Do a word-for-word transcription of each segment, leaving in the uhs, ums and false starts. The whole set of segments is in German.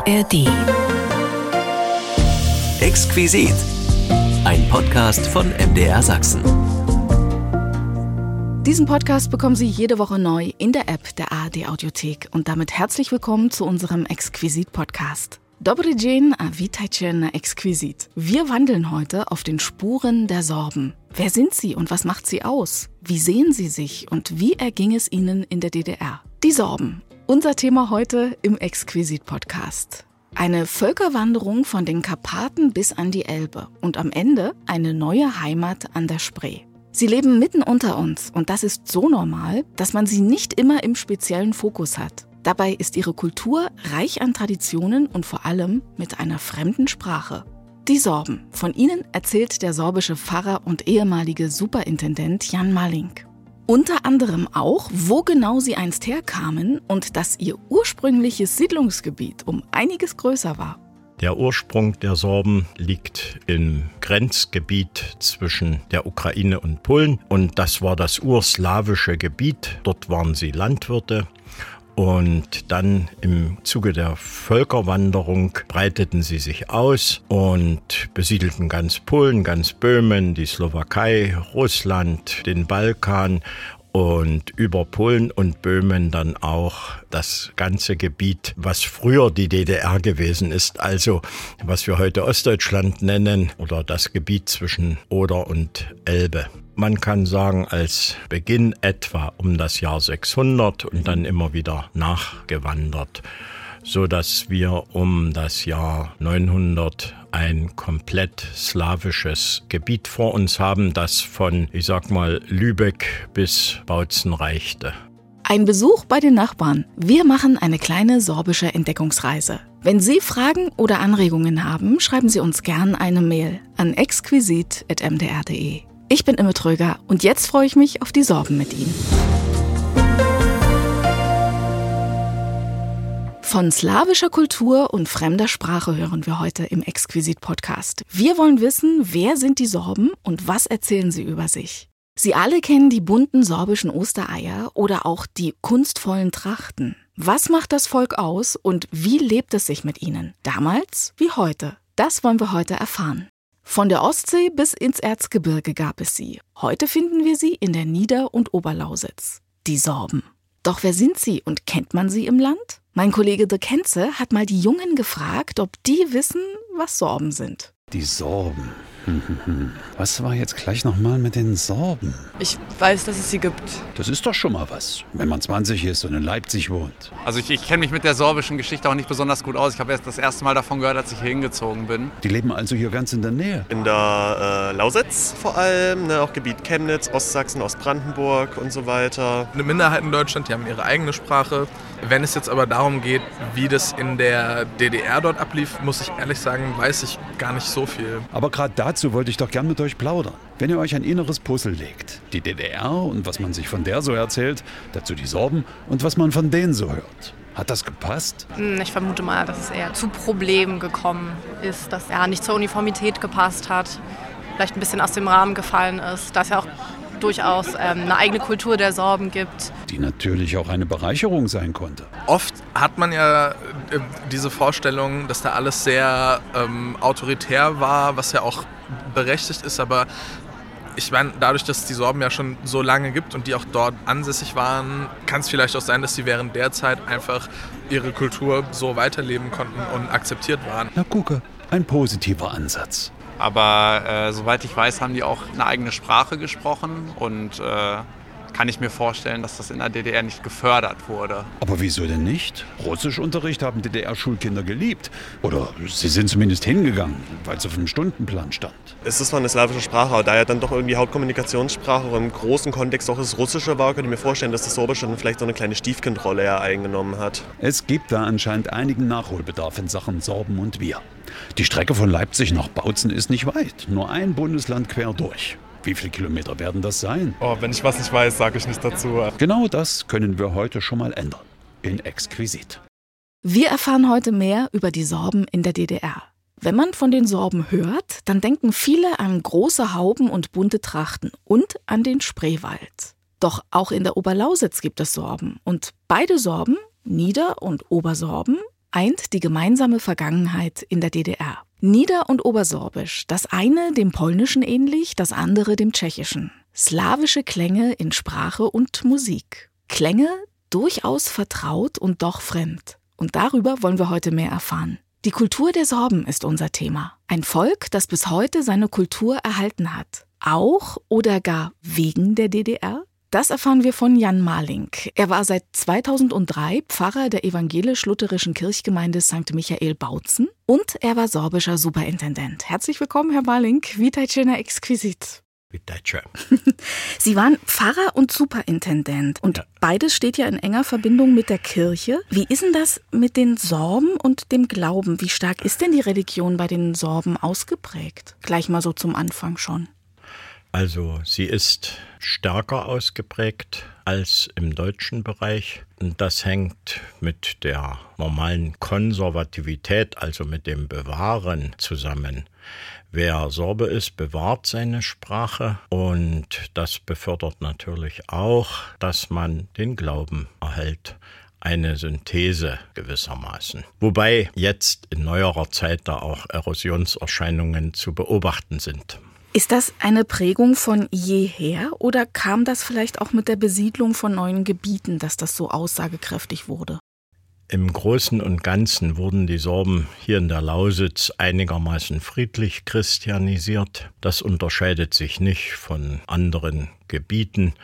R D. Exquisit. Ein Podcast von M D R Sachsen. Diesen Podcast bekommen Sie jede Woche neu in der App der A R D Audiothek. Und damit herzlich willkommen zu unserem Exquisit-Podcast. Dobry dzień, a witajcie na Exquisit. Wir wandeln heute auf den Spuren der Sorben. Wer sind sie und was macht sie aus? Wie sehen sie sich und wie erging es ihnen in der D D R? Die Sorben. Unser Thema heute im Exquisit-Podcast. Eine Völkerwanderung von den Karpaten bis an die Elbe und am Ende eine neue Heimat an der Spree. Sie leben mitten unter uns und das ist so normal, dass man sie nicht immer im speziellen Fokus hat. Dabei ist ihre Kultur reich an Traditionen und vor allem mit einer fremden Sprache. Die Sorben. Von ihnen erzählt der sorbische Pfarrer und ehemalige Superintendent Jan Malink. Unter anderem auch, wo genau sie einst herkamen und dass ihr ursprüngliches Siedlungsgebiet um einiges größer war. Der Ursprung der Sorben liegt im Grenzgebiet zwischen der Ukraine und Polen und das war das urslawische Gebiet. Dort waren sie Landwirte. Und dann im Zuge der Völkerwanderung breiteten sie sich aus und besiedelten ganz Polen, ganz Böhmen, die Slowakei, Russland, den Balkan und über Polen und Böhmen dann auch das ganze Gebiet, was früher die D D R gewesen ist, also was wir heute Ostdeutschland nennen oder das Gebiet zwischen Oder und Elbe. Man kann sagen, als Beginn etwa um das Jahr sechshundert und dann immer wieder nachgewandert, so dass wir um das Jahr neunhundert ein komplett slawisches Gebiet vor uns haben, das von, ich sag mal, Lübeck bis Bautzen reichte. Ein Besuch bei den Nachbarn. Wir machen eine kleine sorbische Entdeckungsreise. Wenn Sie Fragen oder Anregungen haben, schreiben Sie uns gern eine Mail an exquisit at m d r punkt d e. Ich bin Imme Tröger und jetzt freue ich mich auf die Sorben mit Ihnen. Von slawischer Kultur und fremder Sprache hören wir heute im Exquisit-Podcast. Wir wollen wissen, wer sind die Sorben und was erzählen sie über sich. Sie alle kennen die bunten sorbischen Ostereier oder auch die kunstvollen Trachten. Was macht das Volk aus und wie lebt es sich mit ihnen? Damals wie heute? Das wollen wir heute erfahren. Von der Ostsee bis ins Erzgebirge gab es sie. Heute finden wir sie in der Nieder- und Oberlausitz. Die Sorben. Doch wer sind sie und kennt man sie im Land? Mein Kollege De Kenze hat mal die Jungen gefragt, ob die wissen, was Sorben sind. Die Sorben. Was war jetzt gleich nochmal mit den Sorben? Ich weiß, dass es sie gibt. Das ist doch schon mal was, wenn man zwanzig ist und in Leipzig wohnt. Also ich, ich kenne mich mit der sorbischen Geschichte auch nicht besonders gut aus. Ich habe erst das erste Mal davon gehört, als ich hier hingezogen bin. Die leben also hier ganz in der Nähe? In der äh, Lausitz vor allem, ne, auch Gebiet Chemnitz, Ostsachsen, Ostbrandenburg und so weiter. Eine Minderheit in Deutschland, die haben ihre eigene Sprache. Wenn es jetzt aber darum geht, wie das in der D D R dort ablief, muss ich ehrlich sagen, weiß ich gar nicht so viel. Aber gerade dazu wollte ich doch gern mit euch plaudern. Wenn ihr euch ein inneres Puzzle legt, die D D R und was man sich von der so erzählt, dazu die Sorben und was man von denen so hört. Hat das gepasst? Ich vermute mal, dass es eher zu Problemen gekommen ist, dass er nicht zur Uniformität gepasst hat, vielleicht ein bisschen aus dem Rahmen gefallen ist, dass ja auch durchaus ähm, eine eigene Kultur der Sorben gibt. Die natürlich auch eine Bereicherung sein konnte. Oft hat man ja äh, diese Vorstellung, dass da alles sehr ähm, autoritär war, was ja auch berechtigt ist, aber ich meine, dadurch, dass es die Sorben ja schon so lange gibt und die auch dort ansässig waren, kann es vielleicht auch sein, dass sie während der Zeit einfach ihre Kultur so weiterleben konnten und akzeptiert waren. Na gucke, ein positiver Ansatz. Aber äh, soweit ich weiß, haben die auch eine eigene Sprache gesprochen und äh, kann ich mir vorstellen, dass das in der D D R nicht gefördert wurde. Aber wieso denn nicht? Russischunterricht haben D D R-Schulkinder geliebt. Oder sie sind zumindest hingegangen, weil es auf dem Stundenplan stand. Es ist zwar eine slawische Sprache, aber da ja dann doch irgendwie Hauptkommunikationssprache und im großen Kontext auch das Russische war, könnte ich mir vorstellen, dass das Sorbische dann vielleicht so eine kleine Stiefkindrolle ja eingenommen hat. Es gibt da anscheinend einigen Nachholbedarf in Sachen Sorben und Wir. Die Strecke von Leipzig nach Bautzen ist nicht weit, nur ein Bundesland quer durch. Wie viele Kilometer werden das sein? Oh, wenn ich was nicht weiß, sage ich nicht dazu. Genau das können wir heute schon mal ändern. In Exquisit. Wir erfahren heute mehr über die Sorben in der D D R. Wenn man von den Sorben hört, dann denken viele an große Hauben und bunte Trachten und an den Spreewald. Doch auch in der Oberlausitz gibt es Sorben und beide Sorben, Nieder- und Obersorben, eint die gemeinsame Vergangenheit in der D D R. Nieder- und Obersorbisch, das eine dem Polnischen ähnlich, das andere dem Tschechischen. Slawische Klänge in Sprache und Musik. Klänge durchaus vertraut und doch fremd. Und darüber wollen wir heute mehr erfahren. Die Kultur der Sorben ist unser Thema. Ein Volk, das bis heute seine Kultur erhalten hat. Auch oder gar wegen der D D R? Das erfahren wir von Jan Malink. Er war seit zweitausenddrei Pfarrer der evangelisch-lutherischen Kirchgemeinde Sankt Michael Bautzen und er war sorbischer Superintendent. Herzlich willkommen, Herr Malink. Witajcie na Exquisit. Witajcie. Sie waren Pfarrer und Superintendent und ja. Beides steht ja in enger Verbindung mit der Kirche. Wie ist denn das mit den Sorben und dem Glauben? Wie stark ist denn die Religion bei den Sorben ausgeprägt? Gleich mal so zum Anfang schon. Also sie ist stärker ausgeprägt als im deutschen Bereich. Und das hängt mit der normalen Konservativität, also mit dem Bewahren zusammen. Wer Sorbe ist, bewahrt seine Sprache und das befördert natürlich auch, dass man den Glauben erhält. Eine Synthese gewissermaßen. Wobei jetzt in neuerer Zeit da auch Erosionserscheinungen zu beobachten sind. Ist das eine Prägung von jeher oder kam das vielleicht auch mit der Besiedlung von neuen Gebieten, dass das so aussagekräftig wurde? Im Großen und Ganzen wurden die Sorben hier in der Lausitz einigermaßen friedlich christianisiert. Das unterscheidet sich nicht von anderen Gebieten.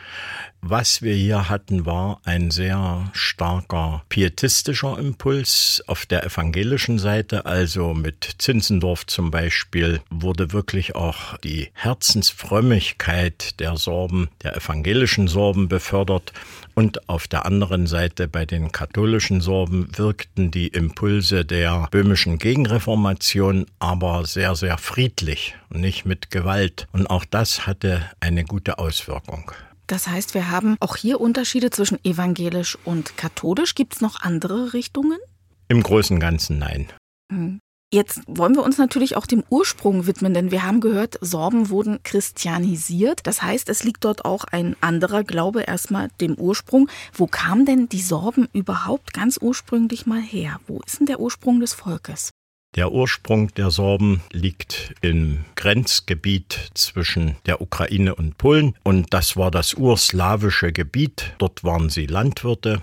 Was wir hier hatten, war ein sehr starker pietistischer Impuls auf der evangelischen Seite, also mit Zinzendorf zum Beispiel, wurde wirklich auch die Herzensfrömmigkeit der Sorben, der evangelischen Sorben befördert. Und auf der anderen Seite bei den katholischen Sorben wirkten die Impulse der böhmischen Gegenreformation aber sehr, sehr friedlich und nicht mit Gewalt. Und auch das hatte eine gute Auswirkung. Das heißt, wir haben auch hier Unterschiede zwischen evangelisch und katholisch. Gibt es noch andere Richtungen? Im Großen und Ganzen nein. Hm. Jetzt wollen wir uns natürlich auch dem Ursprung widmen, denn wir haben gehört, Sorben wurden christianisiert. Das heißt, es liegt dort auch ein anderer Glaube erstmal dem Ursprung. Wo kamen denn die Sorben überhaupt ganz ursprünglich mal her? Wo ist denn der Ursprung des Volkes? Der Ursprung der Sorben liegt im Grenzgebiet zwischen der Ukraine und Polen und das war das urslawische Gebiet. Dort waren sie Landwirte.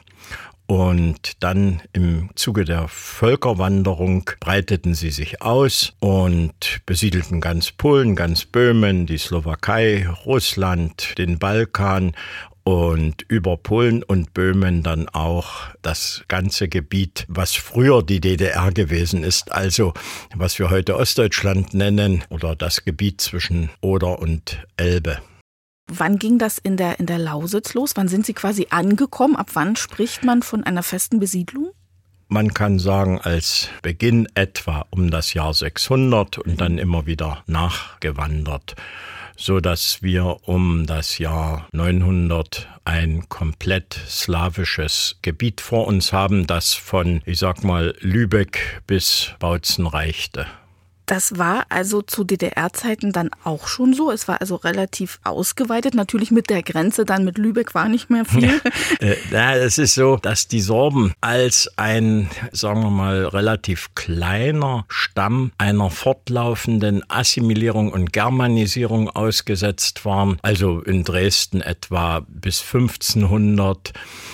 Und dann im Zuge der Völkerwanderung breiteten sie sich aus und besiedelten ganz Polen, ganz Böhmen, die Slowakei, Russland, den Balkan und über Polen und Böhmen dann auch das ganze Gebiet, was früher die D D R gewesen ist, also was wir heute Ostdeutschland nennen oder das Gebiet zwischen Oder und Elbe. Wann ging das in der, in der Lausitz los? Wann sind Sie quasi angekommen? Ab wann spricht man von einer festen Besiedlung? Man kann sagen, als Beginn etwa um das Jahr sechshundert und dann immer wieder nachgewandert, so dass wir um das Jahr neunhundert ein komplett slawisches Gebiet vor uns haben, das von, ich sag mal, Lübeck bis Bautzen reichte. Das war also zu D D R-Zeiten dann auch schon so. Es war also relativ ausgeweitet. Natürlich mit der Grenze, dann mit Lübeck war nicht mehr viel. Ja, es ist so, dass die Sorben als ein, sagen wir mal, relativ kleiner Stamm einer fortlaufenden Assimilierung und Germanisierung ausgesetzt waren. Also in Dresden etwa bis fünfzehnhundert.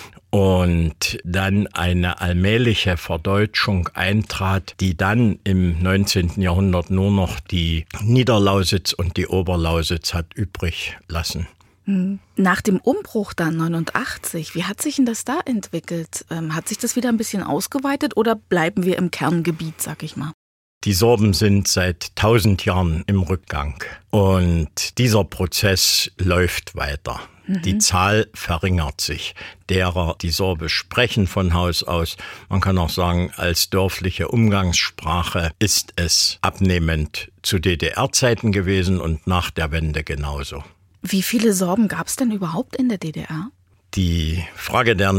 Und dann eine allmähliche Verdeutschung eintrat, die dann im neunzehnten Jahrhundert nur noch die Niederlausitz und die Oberlausitz hat übrig lassen. Nach dem Umbruch dann neunundachtzig, wie hat sich denn das da entwickelt? Ähm, hat sich das wieder ein bisschen ausgeweitet oder bleiben wir im Kerngebiet, sag ich mal? Die Sorben sind seit tausend Jahren im Rückgang und dieser Prozess läuft weiter. Die Zahl verringert sich, derer, die Sorbisch sprechen von Haus aus. Man kann auch sagen, als dörfliche Umgangssprache ist es abnehmend zu D D R-Zeiten gewesen und nach der Wende genauso. Wie viele Sorben gab es denn überhaupt in der D D R? Die Frage der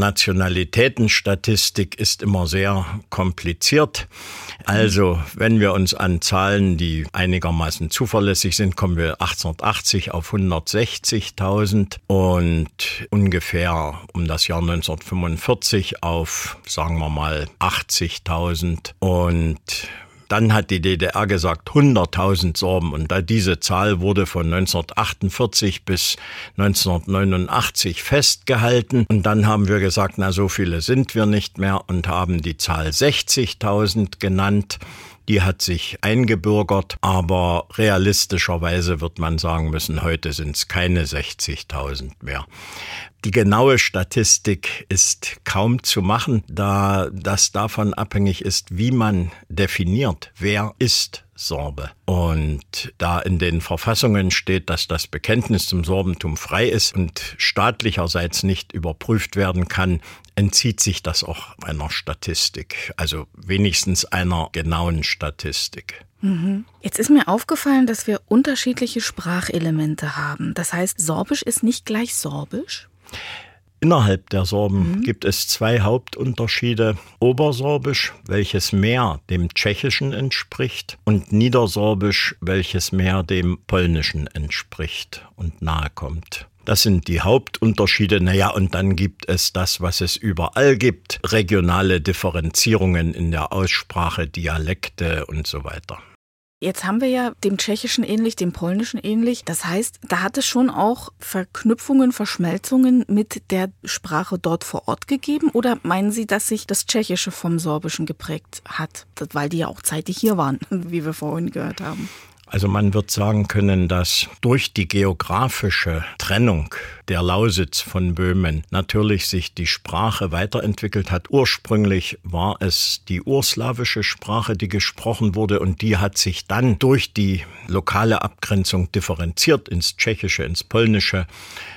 Nationalitätenstatistik ist immer sehr kompliziert. Also, wenn wir uns an Zahlen, die einigermaßen zuverlässig sind, kommen wir achtzehnhundertachtzig auf hundertsechzigtausend und ungefähr um das Jahr neunzehnhundertfünfundvierzig auf, sagen wir mal, achtzigtausend. Und dann hat die D D R gesagt hunderttausend Sorben und da diese Zahl wurde von neunzehnhundertachtundvierzig bis neunzehnhundertneunundachtzig festgehalten und dann haben wir gesagt, na so viele sind wir nicht mehr und haben die Zahl sechzigtausend genannt. Die hat sich eingebürgert, aber realistischerweise wird man sagen müssen, heute sind es keine sechzigtausend mehr. Die genaue Statistik ist kaum zu machen, da das davon abhängig ist, wie man definiert, wer ist Sorbe. Und da in den Verfassungen steht, dass das Bekenntnis zum Sorbentum frei ist und staatlicherseits nicht überprüft werden kann, entzieht sich das auch einer Statistik, also wenigstens einer genauen Statistik. Jetzt ist mir aufgefallen, dass wir unterschiedliche Sprachelemente haben. Das heißt, Sorbisch ist nicht gleich Sorbisch? Innerhalb der Sorben Mhm. gibt es zwei Hauptunterschiede. Obersorbisch, welches mehr dem Tschechischen entspricht, und Niedersorbisch, welches mehr dem Polnischen entspricht und nahe kommt. Das sind die Hauptunterschiede. Naja, und dann gibt es das, was es überall gibt. Regionale Differenzierungen in der Aussprache, Dialekte und so weiter. Jetzt haben wir ja dem Tschechischen ähnlich, dem Polnischen ähnlich. Das heißt, da hat es schon auch Verknüpfungen, Verschmelzungen mit der Sprache dort vor Ort gegeben? Oder meinen Sie, dass sich das Tschechische vom Sorbischen geprägt hat? Weil die ja auch zeitig hier waren, wie wir vorhin gehört haben. Also man wird sagen können, dass durch die geografische Trennung der Lausitz von Böhmen natürlich sich die Sprache weiterentwickelt hat. Ursprünglich war es die urslawische Sprache, die gesprochen wurde, und die hat sich dann durch die lokale Abgrenzung differenziert ins Tschechische, ins Polnische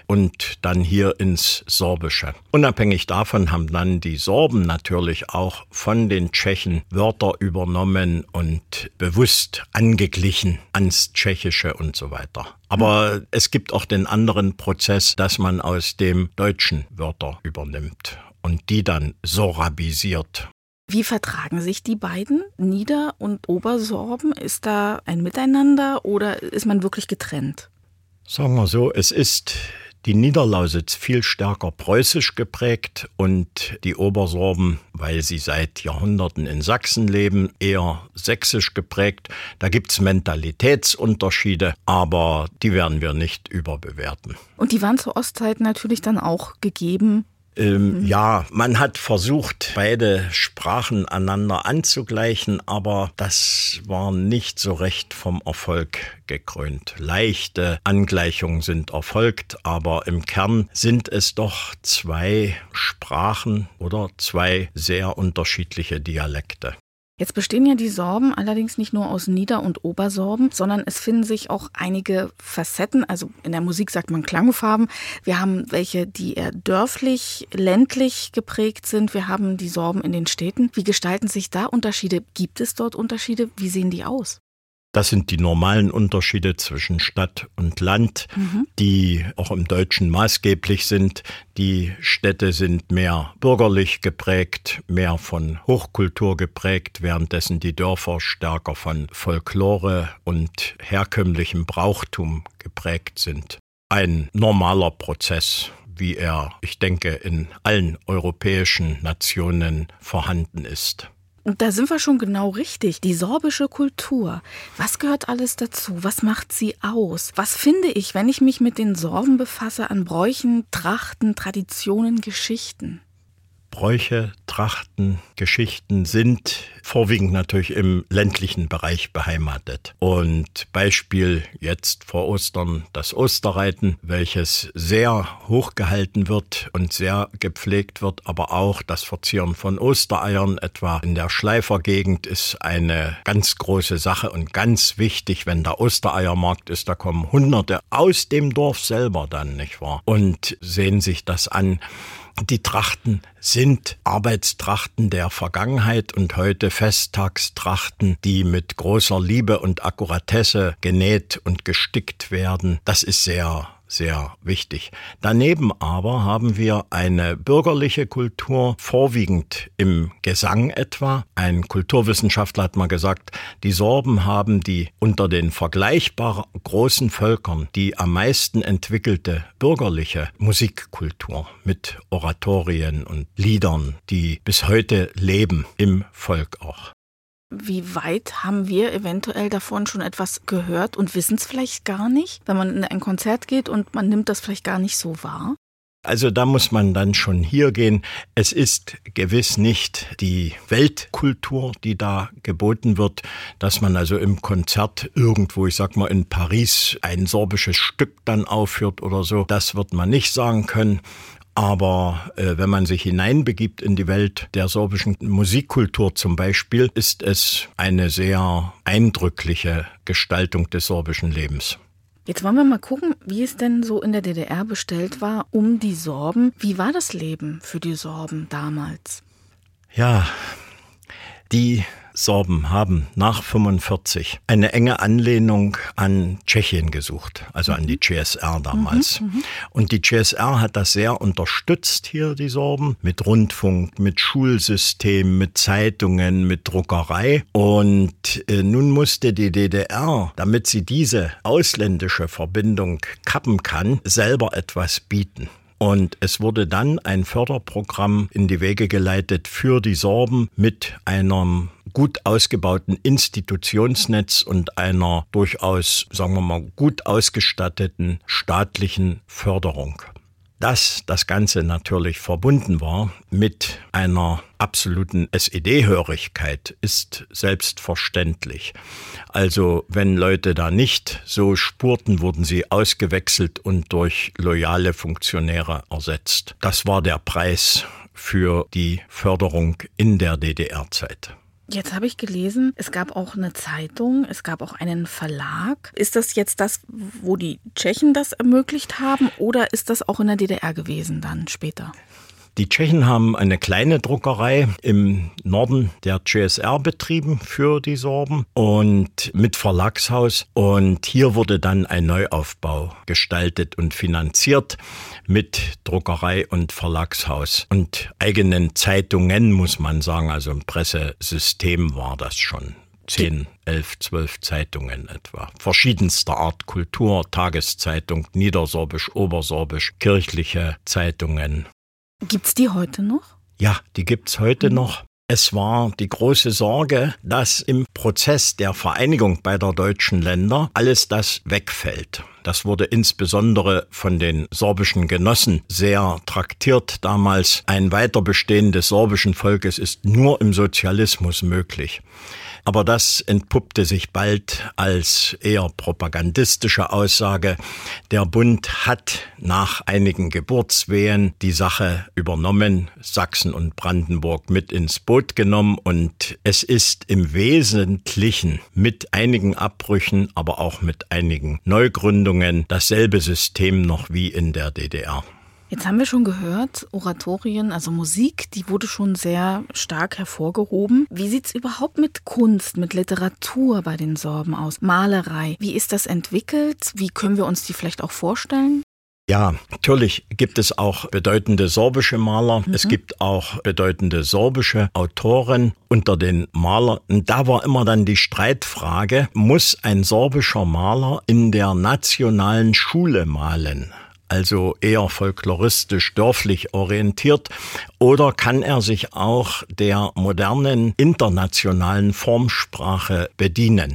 und dann hier ins Sorbische. Unabhängig davon haben dann die Sorben natürlich auch von den Tschechen Wörter übernommen und bewusst angeglichen ans Tschechische und so weiter. Aber es gibt auch den anderen Prozess, dass man aus dem Deutschen Wörter übernimmt und die dann sorabisiert. Wie vertragen sich die beiden, Nieder- und Obersorben? Ist da ein Miteinander oder ist man wirklich getrennt? Sagen wir so, es ist die Niederlausitz viel stärker preußisch geprägt und die Obersorben, weil sie seit Jahrhunderten in Sachsen leben, eher sächsisch geprägt. Da gibt's Mentalitätsunterschiede, aber die werden wir nicht überbewerten. Und die waren zur Ostzeit natürlich dann auch gegeben. Ähm, mhm. Ja, man hat versucht, beide Sprachen einander anzugleichen, aber das war nicht so recht vom Erfolg gekrönt. Leichte Angleichungen sind erfolgt, aber im Kern sind es doch zwei Sprachen oder zwei sehr unterschiedliche Dialekte. Jetzt bestehen ja die Sorben allerdings nicht nur aus Nieder- und Obersorben, sondern es finden sich auch einige Facetten, also in der Musik sagt man Klangfarben. Wir haben welche, die eher dörflich, ländlich geprägt sind. Wir haben die Sorben in den Städten. Wie gestalten sich da Unterschiede? Gibt es dort Unterschiede? Wie sehen die aus? Das sind die normalen Unterschiede zwischen Stadt und Land, mhm. die auch im Deutschen maßgeblich sind. Die Städte sind mehr bürgerlich geprägt, mehr von Hochkultur geprägt, währenddessen die Dörfer stärker von Folklore und herkömmlichem Brauchtum geprägt sind. Ein normaler Prozess, wie er, ich denke, in allen europäischen Nationen vorhanden ist. Und da sind wir schon genau richtig. Die sorbische Kultur. Was gehört alles dazu? Was macht sie aus? Was finde ich, wenn ich mich mit den Sorben befasse, an Bräuchen, Trachten, Traditionen, Geschichten? Bräuche, Trachten, Geschichten sind vorwiegend natürlich im ländlichen Bereich beheimatet. Und Beispiel jetzt vor Ostern das Osterreiten, welches sehr hochgehalten wird und sehr gepflegt wird, aber auch das Verzieren von Ostereiern, etwa in der Schleifergegend, ist eine ganz große Sache und ganz wichtig, wenn der Ostereiermarkt ist, da kommen Hunderte aus dem Dorf selber dann, nicht wahr? Und sehen sich das an. Die Trachten sind Arbeitstrachten der Vergangenheit und heute Festtagstrachten, die mit großer Liebe und Akkuratesse genäht und gestickt werden. Das ist sehr sehr wichtig. Daneben aber haben wir eine bürgerliche Kultur, vorwiegend im Gesang etwa. Ein Kulturwissenschaftler hat mal gesagt, die Sorben haben die unter den vergleichbar großen Völkern die am meisten entwickelte bürgerliche Musikkultur mit Oratorien und Liedern, die bis heute leben im Volk auch. Wie weit haben wir eventuell davon schon etwas gehört und wissen es vielleicht gar nicht, wenn man in ein Konzert geht und man nimmt das vielleicht gar nicht so wahr? Also da muss man dann schon hier gehen. Es ist gewiss nicht die Weltkultur, die da geboten wird, dass man also im Konzert irgendwo, ich sag mal in Paris, ein sorbisches Stück dann aufführt oder so. Das wird man nicht sagen können. Aber äh, wenn man sich hineinbegibt in die Welt der sorbischen Musikkultur zum Beispiel, ist es eine sehr eindrückliche Gestaltung des sorbischen Lebens. Jetzt wollen wir mal gucken, wie es denn so in der D D R bestellt war um die Sorben. Wie war das Leben für die Sorben damals? Ja, die Sorben haben nach fünfundvierzig eine enge Anlehnung an Tschechien gesucht, also an die C S R damals. Mhm, und die C S R hat das sehr unterstützt hier, die Sorben, mit Rundfunk, mit Schulsystem, mit Zeitungen, mit Druckerei. Und äh, nun musste die D D R, damit sie diese ausländische Verbindung kappen kann, selber etwas bieten. Und es wurde dann ein Förderprogramm in die Wege geleitet für die Sorben mit einem gut ausgebauten Institutionsnetz und einer durchaus, sagen wir mal, gut ausgestatteten staatlichen Förderung. Dass das Ganze natürlich verbunden war mit einer absoluten S E D-Hörigkeit, ist selbstverständlich. Also wenn Leute da nicht so spurten, wurden sie ausgewechselt und durch loyale Funktionäre ersetzt. Das war der Preis für die Förderung in der D D R-Zeit. Jetzt habe ich gelesen, es gab auch eine Zeitung, es gab auch einen Verlag. Ist das jetzt das, wo die Tschechen das ermöglicht haben, oder ist das auch in der D D R gewesen dann später? Die Tschechen haben eine kleine Druckerei im Norden der C S R betrieben für die Sorben und mit Verlagshaus. Und hier wurde dann ein Neuaufbau gestaltet und finanziert mit Druckerei und Verlagshaus und eigenen Zeitungen, muss man sagen. Also ein Pressesystem war das schon. Zehn, elf, zwölf Zeitungen etwa. Verschiedenster Art Kultur, Tageszeitung, Niedersorbisch, Obersorbisch, kirchliche Zeitungen. Gibt's die heute noch? Ja, die gibt's heute mhm. noch. Es war die große Sorge, dass im Prozess der Vereinigung beider deutschen Länder alles das wegfällt. Das wurde insbesondere von den sorbischen Genossen sehr traktiert damals. Ein Weiterbestehen des sorbischen Volkes ist nur im Sozialismus möglich. Aber das entpuppte sich bald als eher propagandistische Aussage. Der Bund hat nach einigen Geburtswehen die Sache übernommen, Sachsen und Brandenburg mit ins Boot genommen, und es ist im Wesentlichen mit einigen Abbrüchen, aber auch mit einigen Neugründungen dasselbe System noch wie in der D D R. Jetzt haben wir schon gehört, Oratorien, also Musik, die wurde schon sehr stark hervorgehoben. Wie sieht's überhaupt mit Kunst, mit Literatur bei den Sorben aus? Malerei, wie ist das entwickelt? Wie können wir uns die vielleicht auch vorstellen? Ja, natürlich gibt es auch bedeutende sorbische Maler. Mhm. Es gibt auch bedeutende sorbische Autoren unter den Malern. Da war immer dann die Streitfrage, muss ein sorbischer Maler in der nationalen Schule malen? Also eher folkloristisch, dörflich orientiert, oder kann er sich auch der modernen internationalen Formsprache bedienen?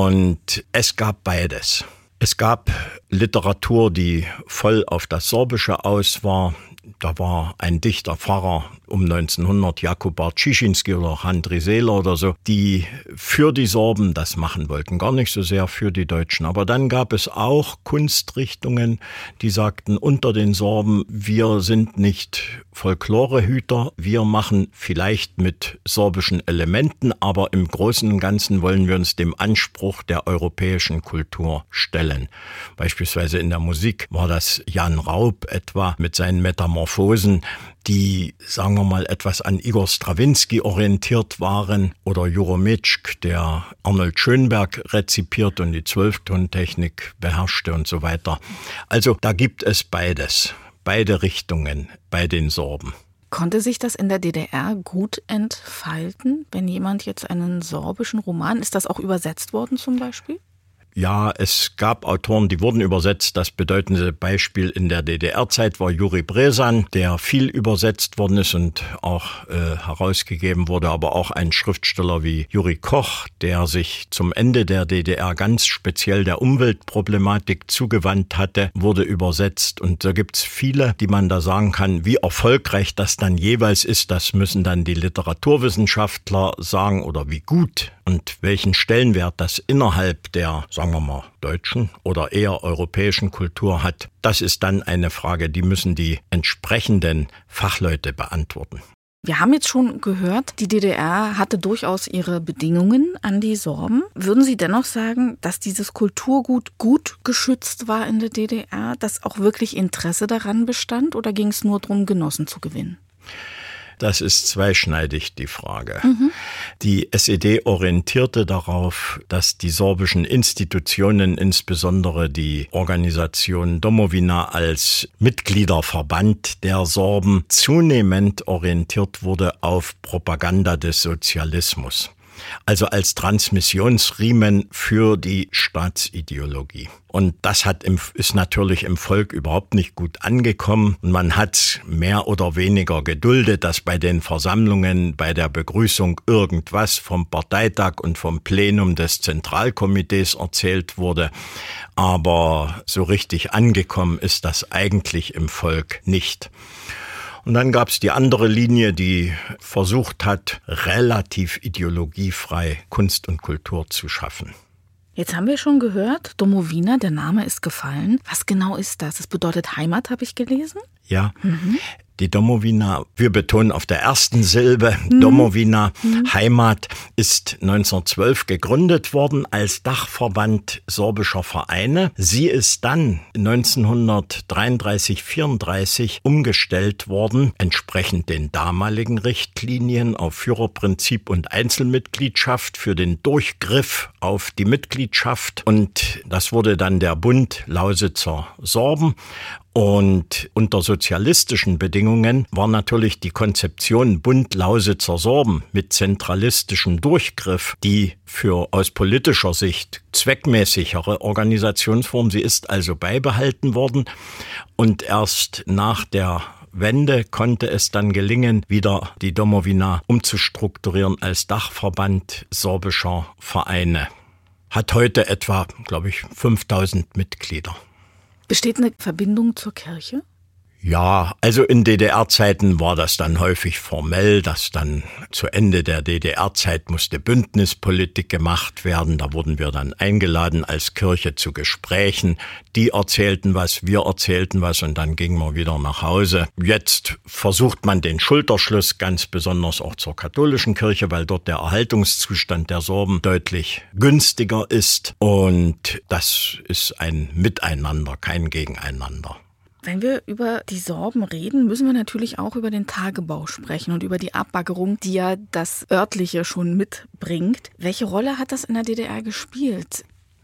Und es gab beides. Es gab Literatur, die voll auf das Sorbische aus war. Da war ein Dichter, Pfarrer um neunzehnhundert, Jakub Bartschichinski oder Handry Seeler oder so, die für die Sorben das machen wollten, gar nicht so sehr für die Deutschen. Aber dann gab es auch Kunstrichtungen, die sagten unter den Sorben, wir sind nicht Folklorehüter, wir machen vielleicht mit sorbischen Elementen, aber im Großen und Ganzen wollen wir uns dem Anspruch der europäischen Kultur stellen. Beispielsweise in der Musik war das Jan Raub etwa mit seinen Metamorphosen Metamorphosen, die, sagen wir mal, etwas an Igor Strawinski orientiert waren oder Jurometschk, der Arnold Schönberg rezipiert und die Zwölftontechnik beherrschte und so weiter. Also da gibt es beides, beide Richtungen bei den Sorben. Konnte sich das in der D D R gut entfalten, wenn jemand jetzt einen sorbischen Roman, ist das auch übersetzt worden zum Beispiel? Ja, es gab Autoren, die wurden übersetzt. Das bedeutende Beispiel in der D D R-Zeit war Juri Brezan, der viel übersetzt worden ist und auch äh, herausgegeben wurde. Aber auch ein Schriftsteller wie Juri Koch, der sich zum Ende der D D R ganz speziell der Umweltproblematik zugewandt hatte, wurde übersetzt. Und da gibt's viele, die man da sagen kann, wie erfolgreich das dann jeweils ist. Das müssen dann die Literaturwissenschaftler sagen oder wie gut und welchen Stellenwert das innerhalb der, sagen wir mal, deutschen oder eher europäischen Kultur hat. Das ist dann eine Frage, die müssen die entsprechenden Fachleute beantworten. Wir haben jetzt schon gehört, die D D R hatte durchaus ihre Bedingungen an die Sorben. Würden Sie dennoch sagen, dass dieses Kulturgut gut geschützt war in der D D R, dass auch wirklich Interesse daran bestand, oder ging es nur darum, Genossen zu gewinnen? Das ist zweischneidig, die Frage. Mhm. Die S E D orientierte darauf, dass die sorbischen Institutionen, insbesondere die Organisation Domovina als Mitgliederverband der Sorben, zunehmend orientiert wurde auf Propaganda des Sozialismus. Also als Transmissionsriemen für die Staatsideologie. Und das hat im, ist natürlich im Volk überhaupt nicht gut angekommen. Und man hat mehr oder weniger geduldet, dass bei den Versammlungen, bei der Begrüßung irgendwas vom Parteitag und vom Plenum des Zentralkomitees erzählt wurde. Aber so richtig angekommen ist das eigentlich im Volk nicht. Und dann gab es die andere Linie, die versucht hat, relativ ideologiefrei Kunst und Kultur zu schaffen. Jetzt haben wir schon gehört, Domovina, der Name ist gefallen. Was genau ist das? Das bedeutet Heimat, habe ich gelesen? Ja, mhm. Die Domovina, wir betonen auf der ersten Silbe, mhm. Domovina, mhm. Heimat, ist neunzehnhundertzwölf gegründet worden als Dachverband sorbischer Vereine. Sie ist dann neunzehnhundertdreiunddreißig, vierunddreißig umgestellt worden, entsprechend den damaligen Richtlinien auf Führerprinzip und Einzelmitgliedschaft für den Durchgriff auf die Mitgliedschaft. Und das wurde dann der Bund Lausitzer Sorben. Und unter sozialistischen Bedingungen war natürlich die Konzeption Bund Lausitzer Sorben mit zentralistischem Durchgriff die für aus politischer Sicht zweckmäßigere Organisationsform. Sie ist also beibehalten worden und erst nach der Wende konnte es dann gelingen, wieder die Domovina umzustrukturieren als Dachverband sorbischer Vereine. Hat heute etwa, glaube ich, fünftausend Mitglieder. Besteht eine Verbindung zur Kirche? Ja, also in D D R-Zeiten war das dann häufig formell, dass dann zu Ende der D D R-Zeit musste Bündnispolitik gemacht werden. Da wurden wir dann eingeladen als Kirche zu Gesprächen. Die erzählten was, wir erzählten was und dann gingen wir wieder nach Hause. Jetzt versucht man den Schulterschluss, ganz besonders auch zur katholischen Kirche, weil dort der Erhaltungszustand der Sorben deutlich günstiger ist. Und das ist ein Miteinander, kein Gegeneinander. Wenn wir über die Sorben reden, müssen wir natürlich auch über den Tagebau sprechen und über die Abbaggerung, die ja das Örtliche schon mitbringt. Welche Rolle hat das in der D D R gespielt?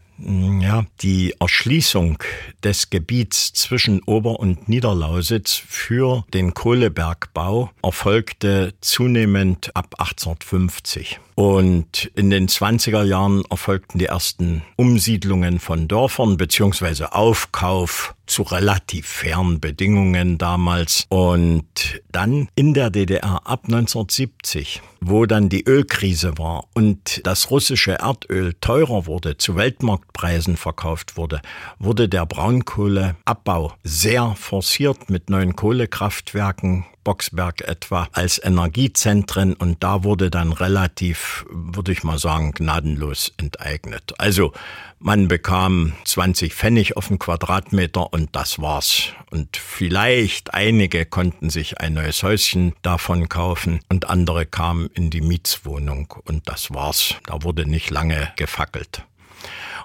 Ja, die Erschließung des Gebiets zwischen Ober- und Niederlausitz für den Kohlebergbau erfolgte zunehmend ab achtzehnhundertfünfzig. Und in den zwanziger Jahren erfolgten die ersten Umsiedlungen von Dörfern beziehungsweise Aufkauf zu relativ fairen Bedingungen damals. Und dann in der D D R ab neunzehnhundertsiebzig, wo dann die Ölkrise war und das russische Erdöl teurer wurde, zu Weltmarktpreisen verkauft wurde, wurde der Braunkohleabbau sehr forciert mit neuen Kohlekraftwerken, Boxberg etwa, als Energiezentren, und da wurde dann relativ, würde ich mal sagen, gnadenlos enteignet. Also man bekam zwanzig Pfennig auf den Quadratmeter und das war's. Und vielleicht einige konnten sich ein neues Häuschen davon kaufen und andere kamen in die Mietswohnung und das war's. Da wurde nicht lange gefackelt.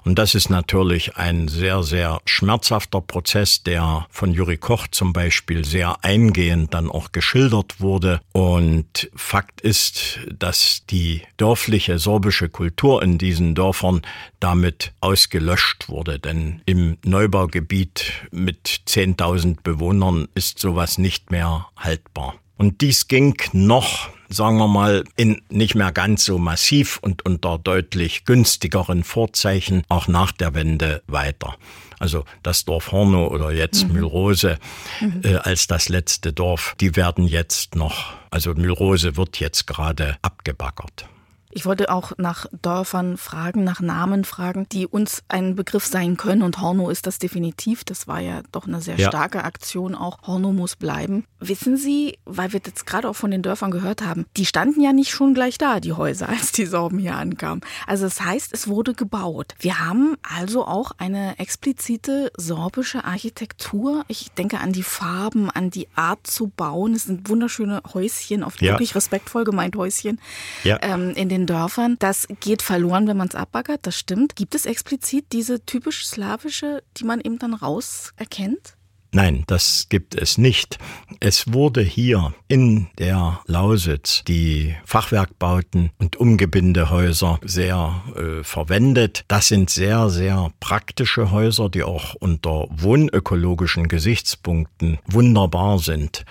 Und das ist natürlich ein sehr, sehr schmerzhafter Prozess, der von Juri Koch zum Beispiel sehr eingehend dann auch geschildert wurde. Und Fakt ist, dass die dörfliche sorbische Kultur in diesen Dörfern damit ausgelöscht wurde. Denn im Neubaugebiet mit zehntausend Bewohnern ist sowas nicht mehr haltbar. Und dies ging noch, sagen wir mal, in nicht mehr ganz so massiv und unter deutlich günstigeren Vorzeichen auch nach der Wende weiter. Also das Dorf Hornow oder jetzt mhm. Mühlrose mhm. äh, als das letzte Dorf, die werden jetzt noch, also Mühlrose wird jetzt gerade abgebaggert. Ich wollte auch nach Dörfern fragen, nach Namen fragen, die uns ein Begriff sein können. Und Hornow ist das definitiv. Das war ja doch eine sehr ja. starke Aktion auch. Hornow muss bleiben. Wissen Sie, weil wir jetzt gerade auch von den Dörfern gehört haben, die standen ja nicht schon gleich da, die Häuser, als die Sorben hier ankamen. Also das heißt, es wurde gebaut. Wir haben also auch eine explizite sorbische Architektur. Ich denke an die Farben, an die Art zu bauen. Es sind wunderschöne Häuschen, oft ja. wirklich respektvoll gemeint Häuschen ja. ähm, in den Dörfern. Das geht verloren, wenn man es abbaggert, das stimmt. Gibt es explizit diese typisch slawische, die man eben dann raus erkennt? Nein, das gibt es nicht. Es wurde hier in der Lausitz die Fachwerkbauten und Umgebindehäuser sehr äh, verwendet. Das sind sehr, sehr praktische Häuser, die auch unter wohnökologischen Gesichtspunkten wunderbar sind.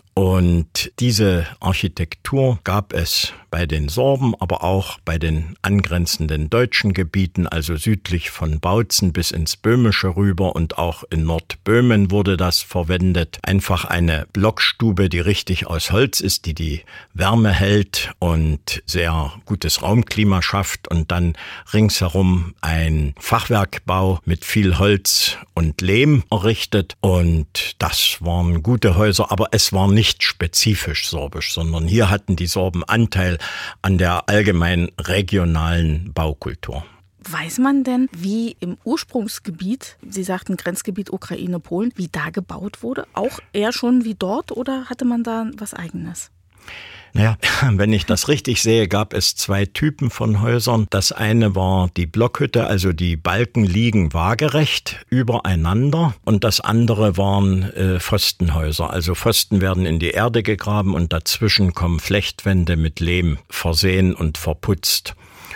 Und diese Architektur gab es bei den Sorben, aber auch bei den angrenzenden deutschen Gebieten, also südlich von Bautzen bis ins Böhmische rüber und auch in Nordböhmen wurde das verwendet. Einfach eine Blockstube, die richtig aus Holz ist, die die Wärme hält und sehr gutes Raumklima schafft und dann ringsherum ein Fachwerkbau mit viel Holz und Lehm errichtet. Und das waren gute Häuser, aber es war nicht nicht spezifisch sorbisch, sondern hier hatten die Sorben Anteil an der allgemein regionalen Baukultur. Weiß man denn, wie im Ursprungsgebiet, Sie sagten Grenzgebiet Ukraine, Polen, wie da gebaut wurde? Auch eher schon wie dort oder hatte man da was Eigenes? Naja, wenn ich das richtig sehe, gab es zwei Typen von Häusern. Das eine war die Blockhütte, also die Balken liegen waagerecht übereinander. Und das andere waren äh, Pfostenhäuser. Also Pfosten werden in die Erde gegraben und dazwischen kommen Flechtwände mit Lehm versehen und verputzt.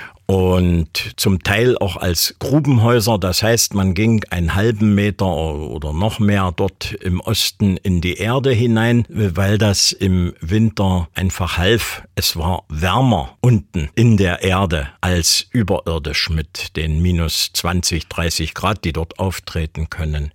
Und zum Teil auch als Grubenhäuser, das heißt, man ging einen halben Meter oder noch mehr dort im Osten in die Erde hinein, weil das im Winter einfach half. Es war wärmer unten in der Erde als überirdisch mit den minus zwanzig, dreißig Grad, die dort auftreten können.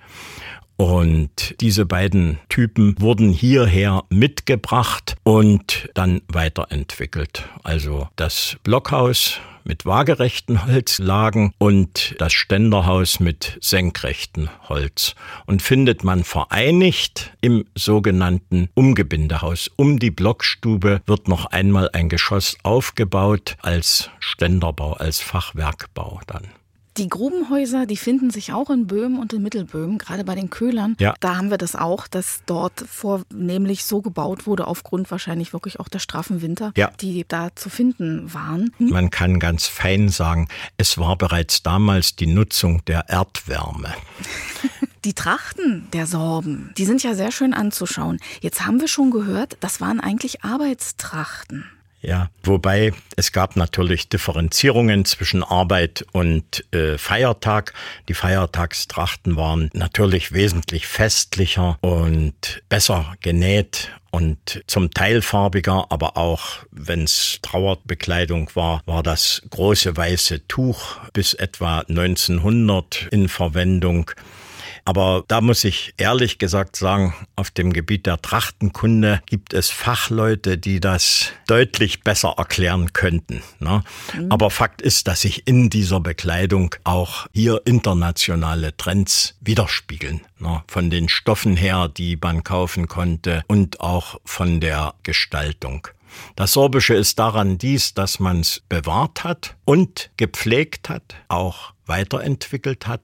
Und diese beiden Typen wurden hierher mitgebracht und dann weiterentwickelt. Also das Blockhaus mit waagerechten Holzlagen und das Ständerhaus mit senkrechten Holz. Und findet man vereinigt im sogenannten Umgebindehaus. Um die Blockstube wird noch einmal ein Geschoss aufgebaut als Ständerbau, als Fachwerkbau dann. Die Grubenhäuser, die finden sich auch in Böhmen und in Mittelböhmen, gerade bei den Köhlern. Ja. Da haben wir das auch, dass dort vornehmlich so gebaut wurde, aufgrund wahrscheinlich wirklich auch der straffen Winter, ja. die da zu finden waren. Hm? Man kann ganz fein sagen, es war bereits damals die Nutzung der Erdwärme. Die Trachten der Sorben, die sind ja sehr schön anzuschauen. Jetzt haben wir schon gehört, das waren eigentlich Arbeitstrachten. Ja, wobei es gab natürlich Differenzierungen zwischen Arbeit und äh, Feiertag. Die Feiertagstrachten waren natürlich wesentlich festlicher und besser genäht und zum Teil farbiger, aber auch, wenn es Trauerbekleidung war, war das große weiße Tuch bis etwa neunzehnhundert in Verwendung. Aber da muss ich ehrlich gesagt sagen, auf dem Gebiet der Trachtenkunde gibt es Fachleute, die das deutlich besser erklären könnten. Ne? Mhm. Aber Fakt ist, dass sich in dieser Bekleidung auch hier internationale Trends widerspiegeln. Ne? Von den Stoffen her, die man kaufen konnte und auch von der Gestaltung. Das Sorbische ist daran dies, dass man es bewahrt hat und gepflegt hat, auch weiterentwickelt hat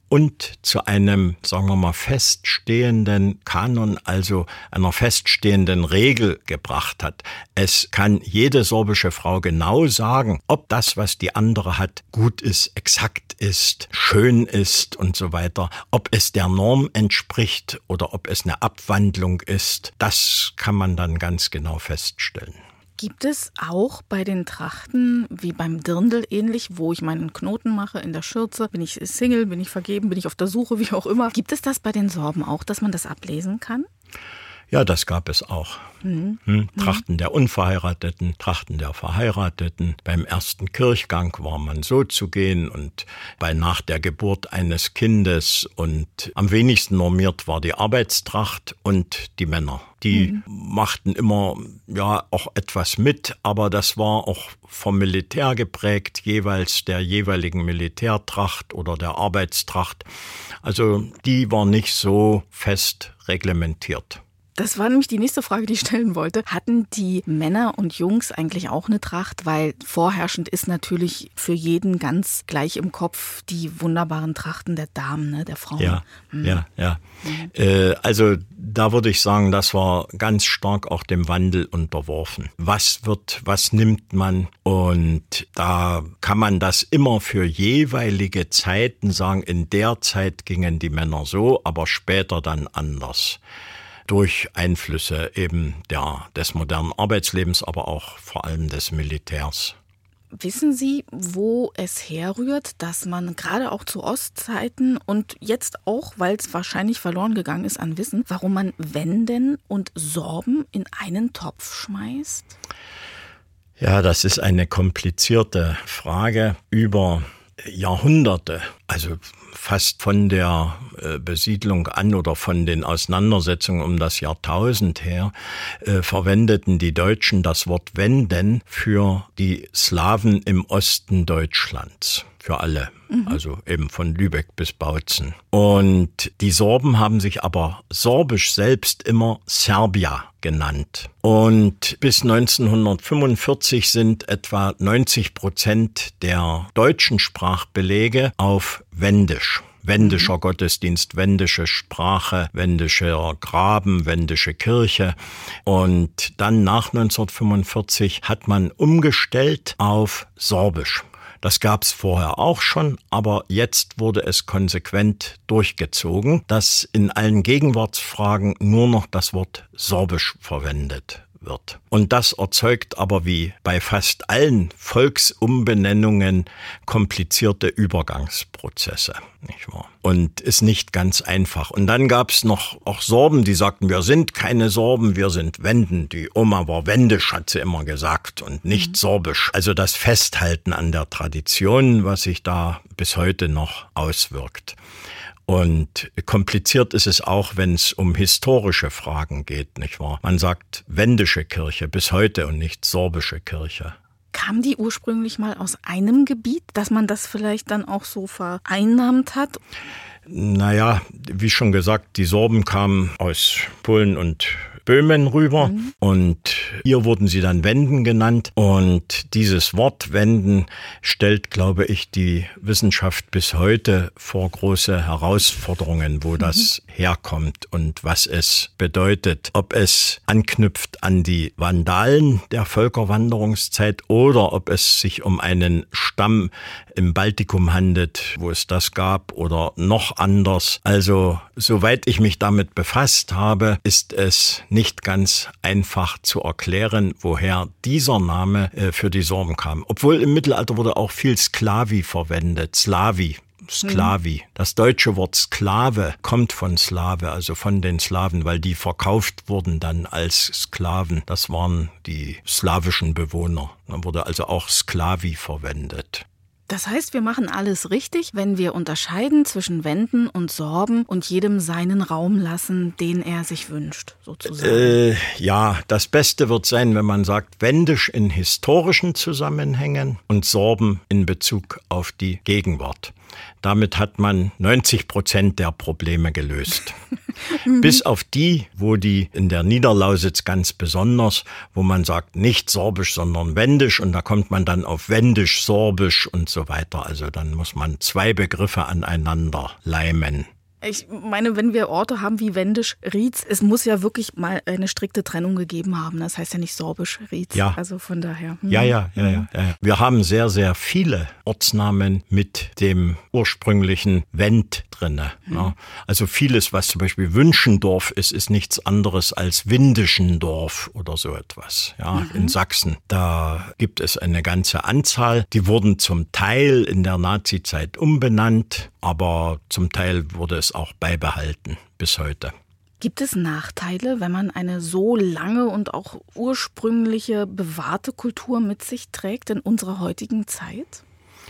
und zu einem, sagen wir mal, feststehenden Kanon, also einer feststehenden Regel gebracht hat. Es kann jede sorbische Frau genau sagen, ob das, was die andere hat, gut ist, exakt ist, schön ist und so weiter, ob es der Norm entspricht oder ob es eine Abwandlung ist. Das kann man dann ganz genau feststellen. Gibt es auch bei den Trachten, wie beim Dirndl ähnlich, wo ich meinen Knoten mache in der Schürze, bin ich Single, bin ich vergeben, bin ich auf der Suche, wie auch immer. Gibt es das bei den Sorben auch, dass man das ablesen kann? Ja, das gab es auch. Mhm. Hm, Trachten der Unverheirateten, Trachten der Verheirateten. Beim ersten Kirchgang war man so zu gehen und bei nach der Geburt eines Kindes. Und am wenigsten normiert war die Arbeitstracht und die Männer. Die mhm. machten immer ja auch etwas mit, aber das war auch vom Militär geprägt, jeweils der jeweiligen Militärtracht oder der Arbeitstracht. Also die war nicht so fest reglementiert. Das war nämlich die nächste Frage, die ich stellen wollte. Hatten die Männer und Jungs eigentlich auch eine Tracht? Weil vorherrschend ist natürlich für jeden ganz gleich im Kopf die wunderbaren Trachten der Damen, ne, der Frauen. Ja, mhm. ja, ja. Mhm. Äh, also da würde ich sagen, das war ganz stark auch dem Wandel unterworfen. Was wird, was nimmt man? Und da kann man das immer für jeweilige Zeiten sagen, in der Zeit gingen die Männer so, aber später dann anders. Durch Einflüsse eben der, des modernen Arbeitslebens, aber auch vor allem des Militärs. Wissen Sie, wo es herrührt, dass man gerade auch zu Ostzeiten und jetzt auch, weil es wahrscheinlich verloren gegangen ist an Wissen, warum man Wenden und Sorben in einen Topf schmeißt? Ja, das ist eine komplizierte Frage über Jahrhunderte, also fast von der äh, Besiedlung an oder von den Auseinandersetzungen um das Jahrtausend her, äh, verwendeten die Deutschen das Wort Wenden für die Slawen im Osten Deutschlands. Für alle, mhm. also eben von Lübeck bis Bautzen. Und die Sorben haben sich aber sorbisch selbst immer Serbia genannt. Und bis neunzehnhundertfünfundvierzig sind etwa neunzig Prozent der deutschen Sprachbelege auf Wendisch. Wendischer mhm. Gottesdienst, wendische Sprache, wendischer Graben, wendische Kirche. Und dann nach neunzehnhundertfünfundvierzig hat man umgestellt auf Sorbisch. Das gab's vorher auch schon, aber jetzt wurde es konsequent durchgezogen, dass in allen Gegenwartsfragen nur noch das Wort Sorbisch verwendet wird. Und das erzeugt aber wie bei fast allen Volksumbenennungen komplizierte Übergangsprozesse, nicht wahr? Und ist nicht ganz einfach. Und dann gab es noch auch Sorben, die sagten, wir sind keine Sorben, wir sind Wenden. Die Oma war wendisch, hat sie immer gesagt, und nicht mhm. sorbisch. Also das Festhalten an der Tradition, was sich da bis heute noch auswirkt. Und kompliziert ist es auch, wenn es um historische Fragen geht, nicht wahr? Man sagt wendische Kirche bis heute und nicht sorbische Kirche. Kam die ursprünglich mal aus einem Gebiet, dass man das vielleicht dann auch so vereinnahmt hat? Naja, wie schon gesagt, die Sorben kamen aus Polen und Böhmen rüber mhm. und hier wurden sie dann Wenden genannt. Und dieses Wort Wenden stellt, glaube ich, die Wissenschaft bis heute vor große Herausforderungen, wo mhm. das herkommt und was es bedeutet. Ob es anknüpft an die Vandalen der Völkerwanderungszeit oder ob es sich um einen Stamm im Baltikum handelt, wo es das gab, oder noch anders. Also, soweit ich mich damit befasst habe, ist es nicht ganz einfach zu erklären, woher dieser Name äh, für die Sorben kam. Obwohl im Mittelalter wurde auch viel Sklavi verwendet, Slavi. Sklavi. Das deutsche Wort Sklave kommt von Slave, also von den Slawen, weil die verkauft wurden dann als Sklaven. Das waren die slawischen Bewohner. Dann wurde also auch Sklavi verwendet. Das heißt, wir machen alles richtig, wenn wir unterscheiden zwischen Wenden und Sorben und jedem seinen Raum lassen, den er sich wünscht, sozusagen. Äh, ja, das Beste wird sein, wenn man sagt, wendisch in historischen Zusammenhängen und Sorben in Bezug auf die Gegenwart. Damit hat man neunzig Prozent der Probleme gelöst. Bis auf die, wo die in der Niederlausitz ganz besonders, wo man sagt, nicht sorbisch, sondern wendisch, und da kommt man dann auf wendisch, sorbisch und so so weiter. Also dann muss man zwei Begriffe aneinander leimen. Ich meine, wenn wir Orte haben wie Wendisch-Rietz, es muss ja wirklich mal eine strikte Trennung gegeben haben. Das heißt ja nicht Sorbisch-Rietz. Ja. Also von daher. Hm. Ja, ja, ja, ja, ja. Wir haben sehr, sehr viele Ortsnamen mit dem ursprünglichen Wend drinne. Mhm. Ja. Also vieles, was zum Beispiel Wünschendorf ist, ist nichts anderes als Windischendorf oder so etwas. Ja, mhm. in Sachsen. Da gibt es eine ganze Anzahl. Die wurden zum Teil in der Nazizeit umbenannt, aber zum Teil wurde es auch beibehalten bis heute. Gibt es Nachteile, wenn man eine so lange und auch ursprüngliche bewahrte Kultur mit sich trägt in unserer heutigen Zeit?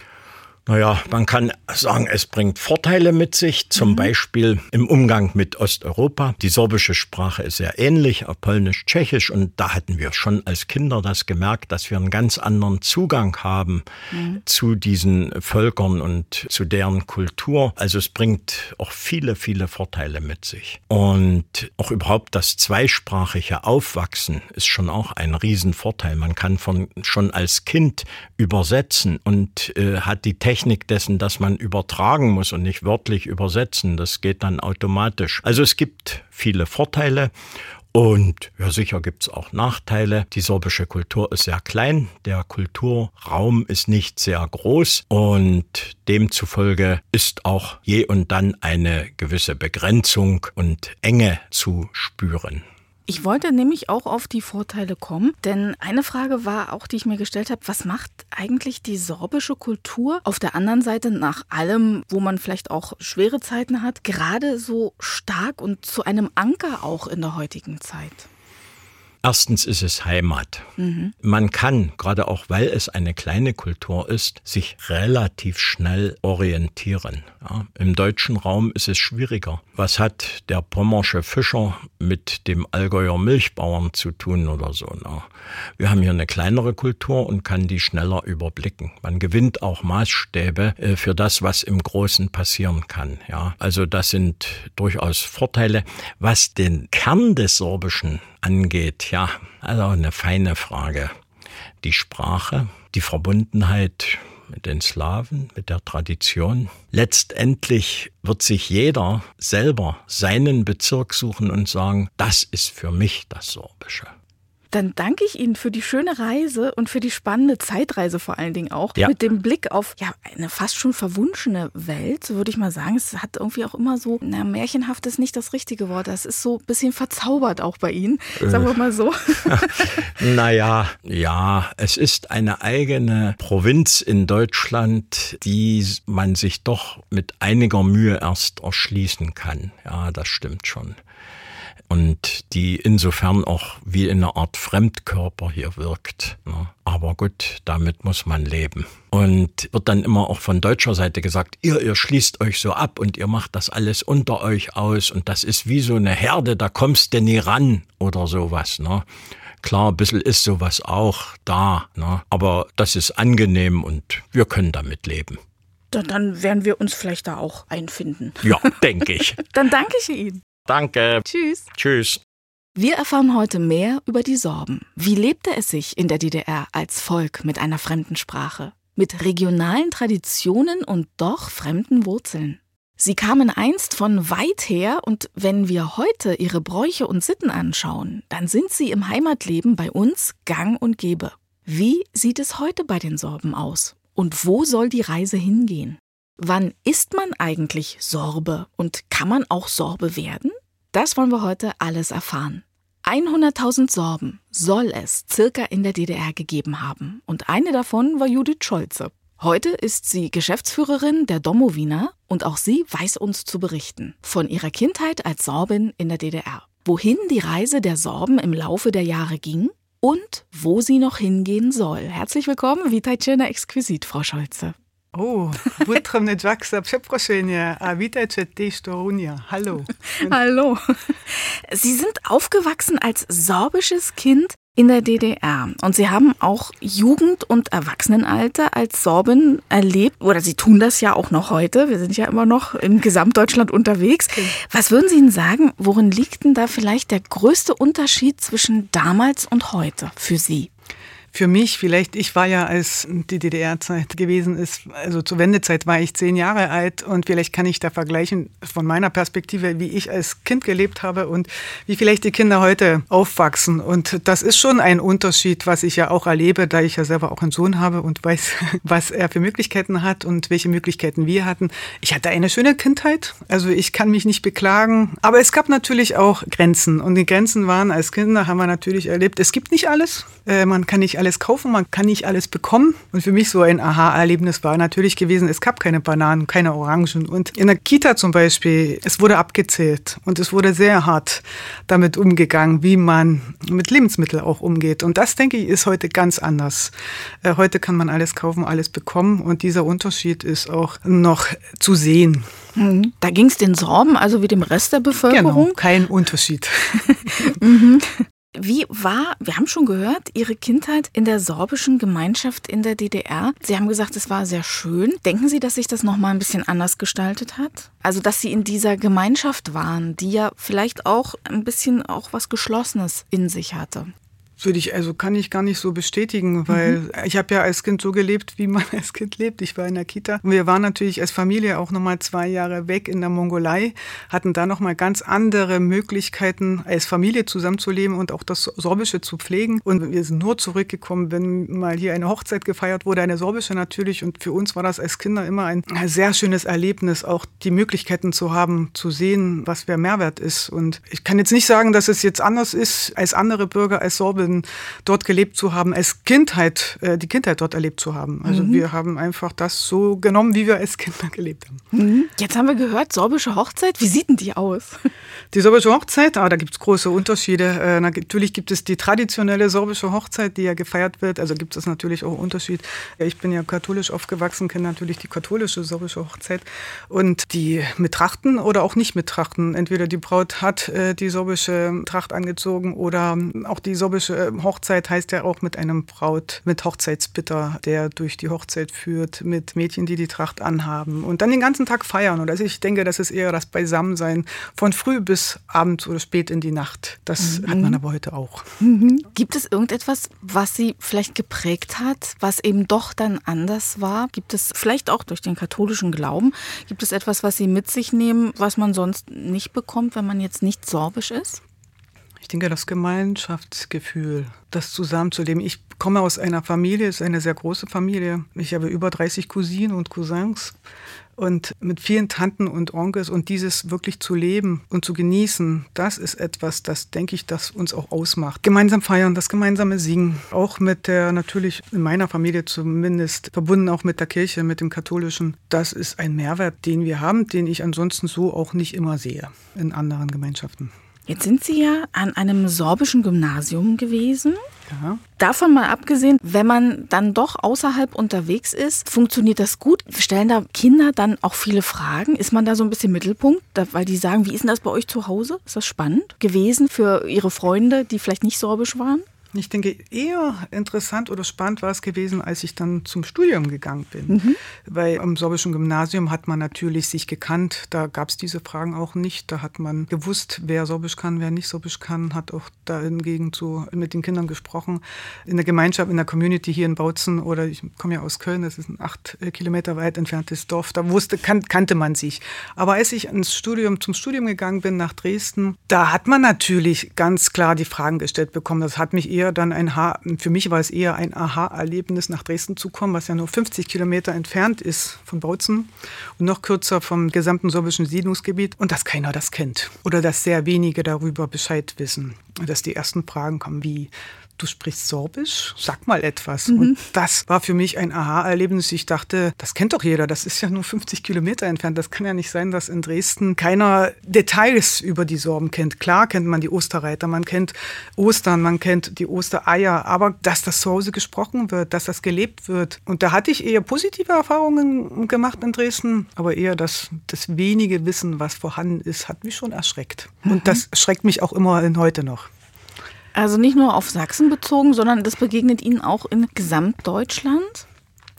Naja, man kann sagen, es bringt Vorteile mit sich, zum mhm. Beispiel im Umgang mit Osteuropa. Die sorbische Sprache ist sehr ähnlich, Polnisch, Tschechisch, und da hatten wir schon als Kinder das gemerkt, dass wir einen ganz anderen Zugang haben mhm. zu diesen Völkern und zu deren Kultur. Also es bringt auch viele, viele Vorteile mit sich. Und auch überhaupt das zweisprachige Aufwachsen ist schon auch ein Riesenvorteil. Man kann von, schon als Kind übersetzen und äh, hat die Technik Technik dessen, dass man übertragen muss und nicht wörtlich übersetzen. Das geht dann automatisch. Also es gibt viele Vorteile und ja, sicher gibt es auch Nachteile. Die sorbische Kultur ist sehr klein, der Kulturraum ist nicht sehr groß und demzufolge ist auch je und dann eine gewisse Begrenzung und Enge zu spüren. Ich wollte nämlich auch auf die Vorteile kommen, denn eine Frage war auch, die ich mir gestellt habe, was macht eigentlich die sorbische Kultur auf der anderen Seite nach allem, wo man vielleicht auch schwere Zeiten hat, gerade so stark und zu einem Anker auch in der heutigen Zeit? Erstens ist es Heimat. Mhm. Man kann, gerade auch weil es eine kleine Kultur ist, sich relativ schnell orientieren. Ja, im deutschen Raum ist es schwieriger. Was hat der pommersche Fischer mit dem Allgäuer Milchbauern zu tun oder so? Na, wir haben hier eine kleinere Kultur und kann die schneller überblicken. Man gewinnt auch Maßstäbe äh, für das, was im Großen passieren kann. Ja, also das sind durchaus Vorteile. Was den Kern des Sorbischen angeht, ja, also eine feine Frage. Die Sprache, die Verbundenheit mit den Slawen, mit der Tradition. Letztendlich wird sich jeder selber seinen Bezirk suchen und sagen, das ist für mich das Sorbische. Dann danke ich Ihnen für die schöne Reise und für die spannende Zeitreise vor allen Dingen auch. Ja. Mit dem Blick auf ja eine fast schon verwunschene Welt, so würde ich mal sagen. Es hat irgendwie auch immer so, na, märchenhaft ist nicht das richtige Wort. Es ist so ein bisschen verzaubert auch bei Ihnen, äh. sagen wir mal so. Naja, ja, es ist eine eigene Provinz in Deutschland, die man sich doch mit einiger Mühe erst erschließen kann. Ja, das stimmt schon. Und die insofern auch wie in einer Art Fremdkörper hier wirkt. Aber gut, damit muss man leben. Und wird dann immer auch von deutscher Seite gesagt, ihr, ihr schließt euch so ab und ihr macht das alles unter euch aus und das ist wie so eine Herde, da kommst du nie ran oder sowas, ne? Klar, ein bisschen ist sowas auch da, ne? Aber das ist angenehm und wir können damit leben. Dann werden wir uns vielleicht da auch einfinden. Ja, denke ich. Dann danke ich Ihnen. Danke. Tschüss. Tschüss. Wir erfahren heute mehr über die Sorben. Wie lebte es sich in der D D R als Volk mit einer fremden Sprache? Mit regionalen Traditionen und doch fremden Wurzeln. Sie kamen einst von weit her und wenn wir heute ihre Bräuche und Sitten anschauen, dann sind sie im Heimatleben bei uns gang und gäbe. Wie sieht es heute bei den Sorben aus? Und wo soll die Reise hingehen? Wann ist man eigentlich Sorbe und kann man auch Sorbe werden? Das wollen wir heute alles erfahren. hunderttausend Sorben soll es circa in der D D R gegeben haben und eine davon war Judith Scholze. Heute ist sie Geschäftsführerin der Domowina und auch sie weiß uns zu berichten von ihrer Kindheit als Sorbin in der D D R. Wohin die Reise der Sorben im Laufe der Jahre ging und wo sie noch hingehen soll. Herzlich willkommen, witajcie na Exquisit, Frau Scholze. O, butrem Jacksa, przeproszenie, a witajcie też Torunia. Hallo. Hallo. Sie sind aufgewachsen als sorbisches Kind in der D D R und Sie haben auch Jugend- und Erwachsenenalter als Sorbin erlebt, oder Sie tun das ja auch noch heute, wir sind ja immer noch in Gesamtdeutschland unterwegs. Was würden Sie denn sagen, worin liegt denn da vielleicht der größte Unterschied zwischen damals und heute für Sie? Für mich vielleicht, ich war ja, als die D D R-Zeit gewesen ist, also zur Wendezeit war ich zehn Jahre alt und vielleicht kann ich da vergleichen von meiner Perspektive, wie ich als Kind gelebt habe und wie vielleicht die Kinder heute aufwachsen. Und das ist schon ein Unterschied, was ich ja auch erlebe, da ich ja selber auch einen Sohn habe und weiß, was er für Möglichkeiten hat und welche Möglichkeiten wir hatten. Ich hatte eine schöne Kindheit, also ich kann mich nicht beklagen, aber es gab natürlich auch Grenzen und die Grenzen waren, als Kinder haben wir natürlich erlebt, es gibt nicht alles, äh, man kann nicht alles alles kaufen, man kann nicht alles bekommen. Und für mich so ein Aha-Erlebnis war natürlich gewesen, es gab keine Bananen, keine Orangen. Und in der Kita zum Beispiel, es wurde abgezählt und es wurde sehr hart damit umgegangen, wie man mit Lebensmitteln auch umgeht. Und das, denke ich, ist heute ganz anders. Äh, heute kann man alles kaufen, alles bekommen und dieser Unterschied ist auch noch zu sehen. Da ging es den Sorben, also wie dem Rest der Bevölkerung? Genau, kein Unterschied. mhm. Wie war, wir haben schon gehört, Ihre Kindheit in der sorbischen Gemeinschaft in der D D R? Sie haben gesagt, es war sehr schön. Denken Sie, dass sich das nochmal ein bisschen anders gestaltet hat? Also, dass Sie in dieser Gemeinschaft waren, die ja vielleicht auch ein bisschen auch was Geschlossenes in sich hatte? Würde ich, also kann ich gar nicht so bestätigen, weil mhm. ich habe ja als Kind so gelebt, wie man als Kind lebt. Ich war in der Kita und wir waren natürlich als Familie auch nochmal zwei Jahre weg in der Mongolei, hatten da nochmal ganz andere Möglichkeiten, als Familie zusammenzuleben und auch das Sorbische zu pflegen. Und wir sind nur zurückgekommen, wenn mal hier eine Hochzeit gefeiert wurde, eine sorbische natürlich. Und für uns war das als Kinder immer ein sehr schönes Erlebnis, auch die Möglichkeiten zu haben, zu sehen, was der Mehrwert ist. Und ich kann jetzt nicht sagen, dass es jetzt anders ist als andere Bürger, als Sorben dort gelebt zu haben, als Kindheit, äh, die Kindheit dort erlebt zu haben. Also mhm. wir haben einfach das so genommen, wie wir als Kinder gelebt haben. Mhm. Jetzt haben wir gehört, sorbische Hochzeit, wie sieht denn die aus? Die sorbische Hochzeit, ah, da gibt es große Unterschiede. Äh, natürlich gibt es die traditionelle sorbische Hochzeit, die ja gefeiert wird. Also gibt es natürlich auch einen Unterschied. Ich bin ja katholisch aufgewachsen, kenne natürlich die katholische sorbische Hochzeit. Und die mit Trachten oder auch nicht mit Trachten. Entweder die Braut hat äh, die sorbische Tracht angezogen oder auch die sorbische Hochzeit heißt ja auch mit einem Braut, mit Hochzeitsbitter, der durch die Hochzeit führt, mit Mädchen, die die Tracht anhaben und dann den ganzen Tag feiern. Und also ich denke, das ist eher das Beisammensein von früh bis abends oder spät in die Nacht. Das mhm. hat man aber heute auch. Mhm. Gibt es irgendetwas, was Sie vielleicht geprägt hat, was eben doch dann anders war? Gibt es vielleicht auch durch den katholischen Glauben, gibt es etwas, was Sie mit sich nehmen, was man sonst nicht bekommt, wenn man jetzt nicht sorbisch ist? Ich denke, das Gemeinschaftsgefühl, das Zusammenzuleben. Ich komme aus einer Familie, es ist eine sehr große Familie. Ich habe über dreißig Cousinen und Cousins und mit vielen Tanten und Onkels und dieses wirklich zu leben und zu genießen, das ist etwas, das denke ich, das uns auch ausmacht. Gemeinsam feiern, das gemeinsame Singen, auch mit der, natürlich in meiner Familie zumindest, verbunden auch mit der Kirche, mit dem Katholischen. Das ist ein Mehrwert, den wir haben, den ich ansonsten so auch nicht immer sehe in anderen Gemeinschaften. Jetzt sind Sie ja an einem sorbischen Gymnasium gewesen. Ja. Davon mal abgesehen, wenn man dann doch außerhalb unterwegs ist, funktioniert das gut? Stellen da Kinder dann auch viele Fragen? Ist man da so ein bisschen Mittelpunkt? Weil die sagen, wie ist denn das bei euch zu Hause? Ist das spannend gewesen für Ihre Freunde, die vielleicht nicht sorbisch waren? Ich denke, eher interessant oder spannend war es gewesen, als ich dann zum Studium gegangen bin. Mhm. Weil am sorbischen Gymnasium hat man natürlich sich gekannt. Da gab es diese Fragen auch nicht. Da hat man gewusst, wer Sorbisch kann, wer nicht Sorbisch kann. Hat auch da hingegen zu, mit den Kindern gesprochen. In der Gemeinschaft, in der Community hier in Bautzen, oder ich komme ja aus Köln, das ist ein acht Kilometer weit entferntes Dorf. Da wusste, kan- kannte man sich. Aber als ich ins Studium, zum Studium gegangen bin nach Dresden, da hat man natürlich ganz klar die Fragen gestellt bekommen. Das hat mich eher dann ein ha- für mich war es eher ein Aha-Erlebnis, nach Dresden zu kommen, was ja nur fünfzig Kilometer entfernt ist von Bautzen und noch kürzer vom gesamten sorbischen Siedlungsgebiet, und dass keiner das kennt oder dass sehr wenige darüber Bescheid wissen. Dass die ersten Fragen kommen wie: Du sprichst Sorbisch? Sag mal etwas. Mhm. Und das war für mich ein Aha-Erlebnis. Ich dachte, das kennt doch jeder. Das ist ja nur fünfzig Kilometer entfernt. Das kann ja nicht sein, dass in Dresden keiner Details über die Sorben kennt. Klar kennt man die Osterreiter, man kennt Ostern, man kennt die Ostereier. Aber dass das zu Hause gesprochen wird, dass das gelebt wird. Und da hatte ich eher positive Erfahrungen gemacht in Dresden. Aber eher das, das wenige Wissen, was vorhanden ist, hat mich schon erschreckt. Mhm. Und das schreckt mich auch immer heute noch. Also nicht nur auf Sachsen bezogen, sondern das begegnet Ihnen auch in Gesamtdeutschland?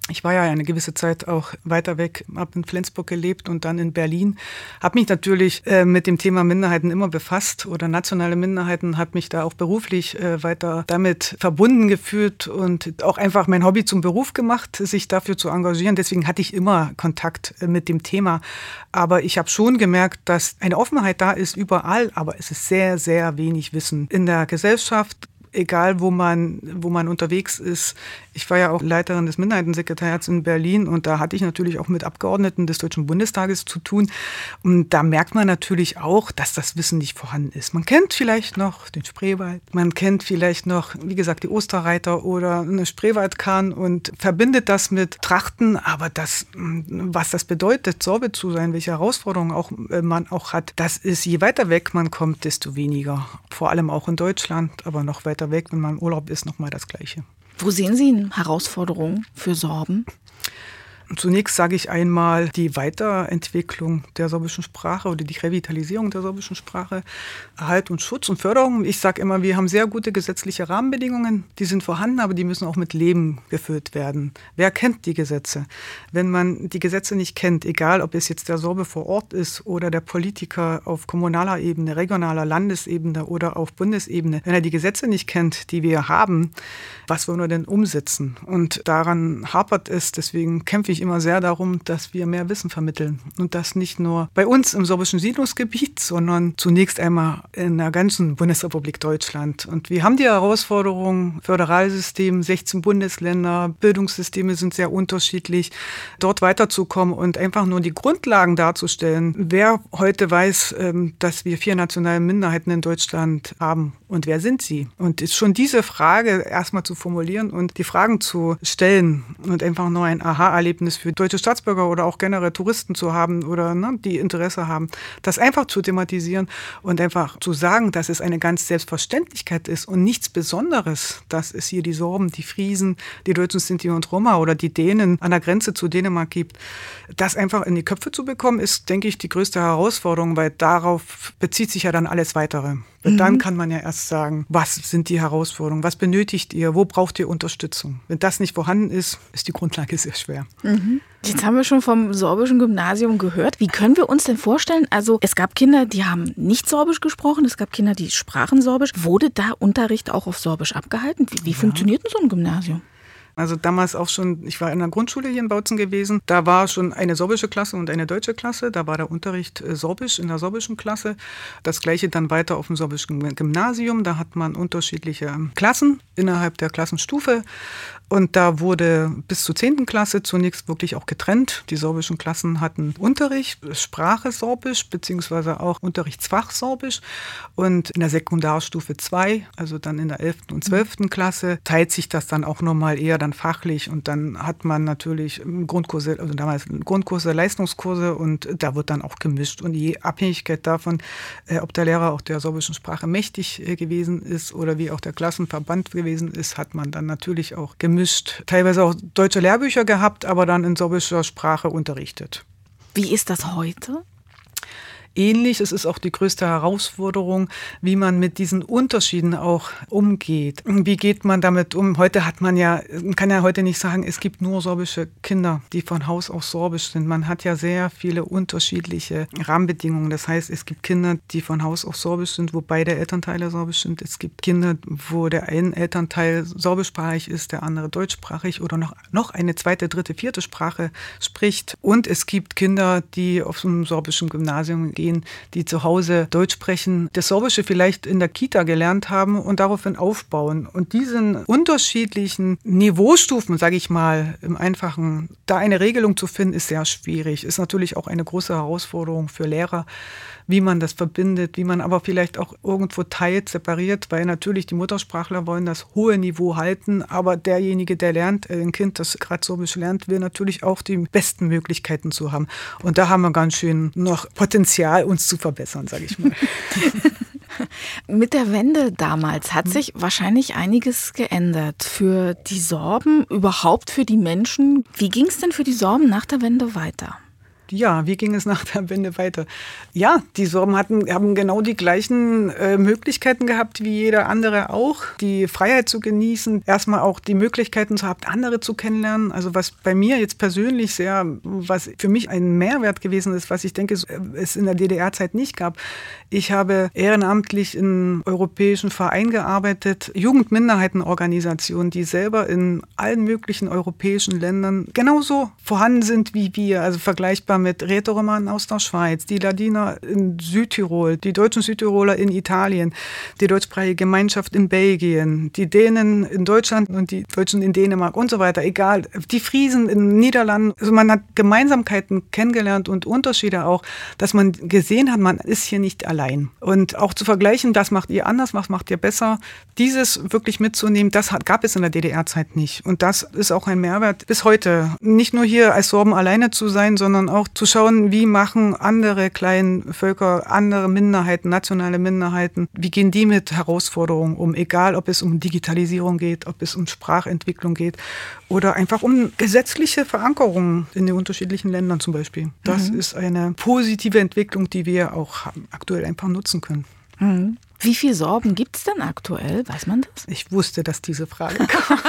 Ich war ja eine gewisse Zeit auch weiter weg, habe in Flensburg gelebt und dann in Berlin. Habe mich natürlich äh, mit dem Thema Minderheiten immer befasst oder nationale Minderheiten, habe mich da auch beruflich äh, weiter damit verbunden gefühlt und auch einfach mein Hobby zum Beruf gemacht, sich dafür zu engagieren. Deswegen hatte ich immer Kontakt äh, mit dem Thema. Aber ich habe schon gemerkt, dass eine Offenheit da ist überall, aber es ist sehr, sehr wenig Wissen in der Gesellschaft. Egal, wo man, wo man unterwegs ist. Ich war ja auch Leiterin des Minderheitensekretariats in Berlin und da hatte ich natürlich auch mit Abgeordneten des Deutschen Bundestages zu tun. Und da merkt man natürlich auch, dass das Wissen nicht vorhanden ist. Man kennt vielleicht noch den Spreewald, man kennt vielleicht noch, wie gesagt, die Osterreiter oder eine Spreewaldkahn und verbindet das mit Trachten. Aber das, was das bedeutet, Sorbe zu sein, welche Herausforderungen auch, man auch hat, das ist, je weiter weg man kommt, desto weniger. Vor allem auch in Deutschland, aber noch weiter weg, wenn man im Urlaub ist, nochmal das Gleiche. Wo sehen Sie Herausforderungen für Sorben? Zunächst sage ich einmal die Weiterentwicklung der sorbischen Sprache oder die Revitalisierung der sorbischen Sprache, Erhalt und Schutz und Förderung. Ich sage immer, wir haben sehr gute gesetzliche Rahmenbedingungen, die sind vorhanden, aber die müssen auch mit Leben gefüllt werden. Wer kennt die Gesetze? Wenn man die Gesetze nicht kennt, egal ob es jetzt der Sorbe vor Ort ist oder der Politiker auf kommunaler Ebene, regionaler Landesebene oder auf Bundesebene, wenn er die Gesetze nicht kennt, die wir haben, was wollen wir denn umsetzen? Und daran hapert es, deswegen kämpfe ich immer sehr darum, dass wir mehr Wissen vermitteln. Und das nicht nur bei uns im sorbischen Siedlungsgebiet, sondern zunächst einmal in der ganzen Bundesrepublik Deutschland. Und wir haben die Herausforderung, Föderalsystem, sechzehn Bundesländer, Bildungssysteme sind sehr unterschiedlich, dort weiterzukommen und einfach nur die Grundlagen darzustellen. Wer heute weiß, dass wir vier nationale Minderheiten in Deutschland haben und wer sind sie? Und ist schon diese Frage erstmal zu formulieren und die Fragen zu stellen und einfach nur ein Aha-Erlebnis für deutsche Staatsbürger oder auch generell Touristen zu haben oder ne, die Interesse haben, das einfach zu thematisieren und einfach zu sagen, dass es eine ganz Selbstverständlichkeit ist und nichts Besonderes, dass es hier die Sorben, die Friesen, die Deutschen, Sinti und Roma oder die Dänen an der Grenze zu Dänemark gibt. Das einfach in die Köpfe zu bekommen, ist, denke ich, die größte Herausforderung, weil darauf bezieht sich ja dann alles Weitere. Und dann kann man ja erst sagen, was sind die Herausforderungen, was benötigt ihr, wo braucht ihr Unterstützung? Wenn das nicht vorhanden ist, ist die Grundlage sehr schwer. Mhm. Jetzt haben wir schon vom sorbischen Gymnasium gehört. Wie können wir uns denn vorstellen, also es gab Kinder, die haben nicht Sorbisch gesprochen, es gab Kinder, die sprachen Sorbisch. Wurde da Unterricht auch auf Sorbisch abgehalten? Wie, wie ja. funktioniert denn so ein Gymnasium? Also damals auch schon, ich war in der Grundschule hier in Bautzen gewesen, da war schon eine sorbische Klasse und eine deutsche Klasse, da war der Unterricht sorbisch in der sorbischen Klasse. Das gleiche dann weiter auf dem sorbischen Gymnasium, da hat man unterschiedliche Klassen innerhalb der Klassenstufe. Und da wurde bis zur zehnten Klasse zunächst wirklich auch getrennt. Die sorbischen Klassen hatten Unterricht, Sprache Sorbisch, beziehungsweise auch Unterrichtsfach Sorbisch. Und in der Sekundarstufe zwei, also dann in der elften und zwölften Klasse, teilt sich das dann auch nochmal eher dann fachlich. Und dann hat man natürlich Grundkurse, also damals Grundkurse, Leistungskurse und da wird dann auch gemischt. Und die Abhängigkeit davon, ob der Lehrer auch der sorbischen Sprache mächtig gewesen ist oder wie auch der Klassenverband gewesen ist, hat man dann natürlich auch gemischt. Teilweise auch deutsche Lehrbücher gehabt, aber dann in sorbischer Sprache unterrichtet. Wie ist das heute? Ähnlich, es ist auch die größte Herausforderung, wie man mit diesen Unterschieden auch umgeht. Wie geht man damit um? Heute hat man ja, man kann ja heute nicht sagen, es gibt nur sorbische Kinder, die von Haus aus sorbisch sind. Man hat ja sehr viele unterschiedliche Rahmenbedingungen. Das heißt, es gibt Kinder, die von Haus aus sorbisch sind, wo beide Elternteile sorbisch sind. Es gibt Kinder, wo der eine Elternteil sorbischsprachig ist, der andere deutschsprachig oder noch, noch eine zweite, dritte, vierte Sprache spricht. Und es gibt Kinder, die auf so einem sorbischen Gymnasium gehen, die zu Hause Deutsch sprechen, das Sorbische vielleicht in der Kita gelernt haben und daraufhin aufbauen. Und diesen unterschiedlichen Niveaustufen, sage ich mal, im Einfachen, da eine Regelung zu finden, ist sehr schwierig. Ist natürlich auch eine große Herausforderung für Lehrer, wie man das verbindet, wie man aber vielleicht auch irgendwo teilt, separiert, weil natürlich die Muttersprachler wollen das hohe Niveau halten, aber derjenige, der lernt, ein Kind, das gerade Sorbisch lernt, will natürlich auch die besten Möglichkeiten zu haben. Und da haben wir ganz schön noch Potenzial, uns zu verbessern, sage ich mal. Mit der Wende damals hat sich wahrscheinlich einiges geändert für die Sorben, überhaupt für die Menschen. Wie ging es denn für die Sorben nach der Wende weiter? Ja, wie ging es nach der Wende weiter? Ja, die Sorben hatten, haben genau die gleichen äh, Möglichkeiten gehabt wie jeder andere auch, die Freiheit zu genießen, erstmal auch die Möglichkeiten zu haben, andere zu kennenlernen. Also was bei mir jetzt persönlich sehr, was für mich ein Mehrwert gewesen ist, was ich denke, es in der D D R-Zeit nicht gab. Ich habe ehrenamtlich in europäischen Vereinen gearbeitet, Jugendminderheitenorganisationen, die selber in allen möglichen europäischen Ländern genauso vorhanden sind wie wir, also vergleichbar mit Rätoromanen aus der Schweiz, die Ladiner in Südtirol, die deutschen Südtiroler in Italien, die deutschsprachige Gemeinschaft in Belgien, die Dänen in Deutschland und die Deutschen in Dänemark und so weiter, egal, die Friesen in den Niederlanden. Also man hat Gemeinsamkeiten kennengelernt und Unterschiede auch, dass man gesehen hat, man ist hier nicht allein. Und auch zu vergleichen, das macht ihr anders, was macht ihr besser, dieses wirklich mitzunehmen, das hat, gab es in der D D R-Zeit nicht. Und das ist auch ein Mehrwert bis heute. Nicht nur hier als Sorben alleine zu sein, sondern auch zu schauen, wie machen andere kleine Völker, andere Minderheiten, nationale Minderheiten, wie gehen die mit Herausforderungen um, egal ob es um Digitalisierung geht, ob es um Sprachentwicklung geht oder einfach um gesetzliche Verankerungen in den unterschiedlichen Ländern zum Beispiel. Das mhm. ist eine positive Entwicklung, die wir auch aktuell einfach nutzen können. Mhm. Wie viele Sorben gibt es denn aktuell? Weiß man das? Ich wusste, dass diese Frage kommt.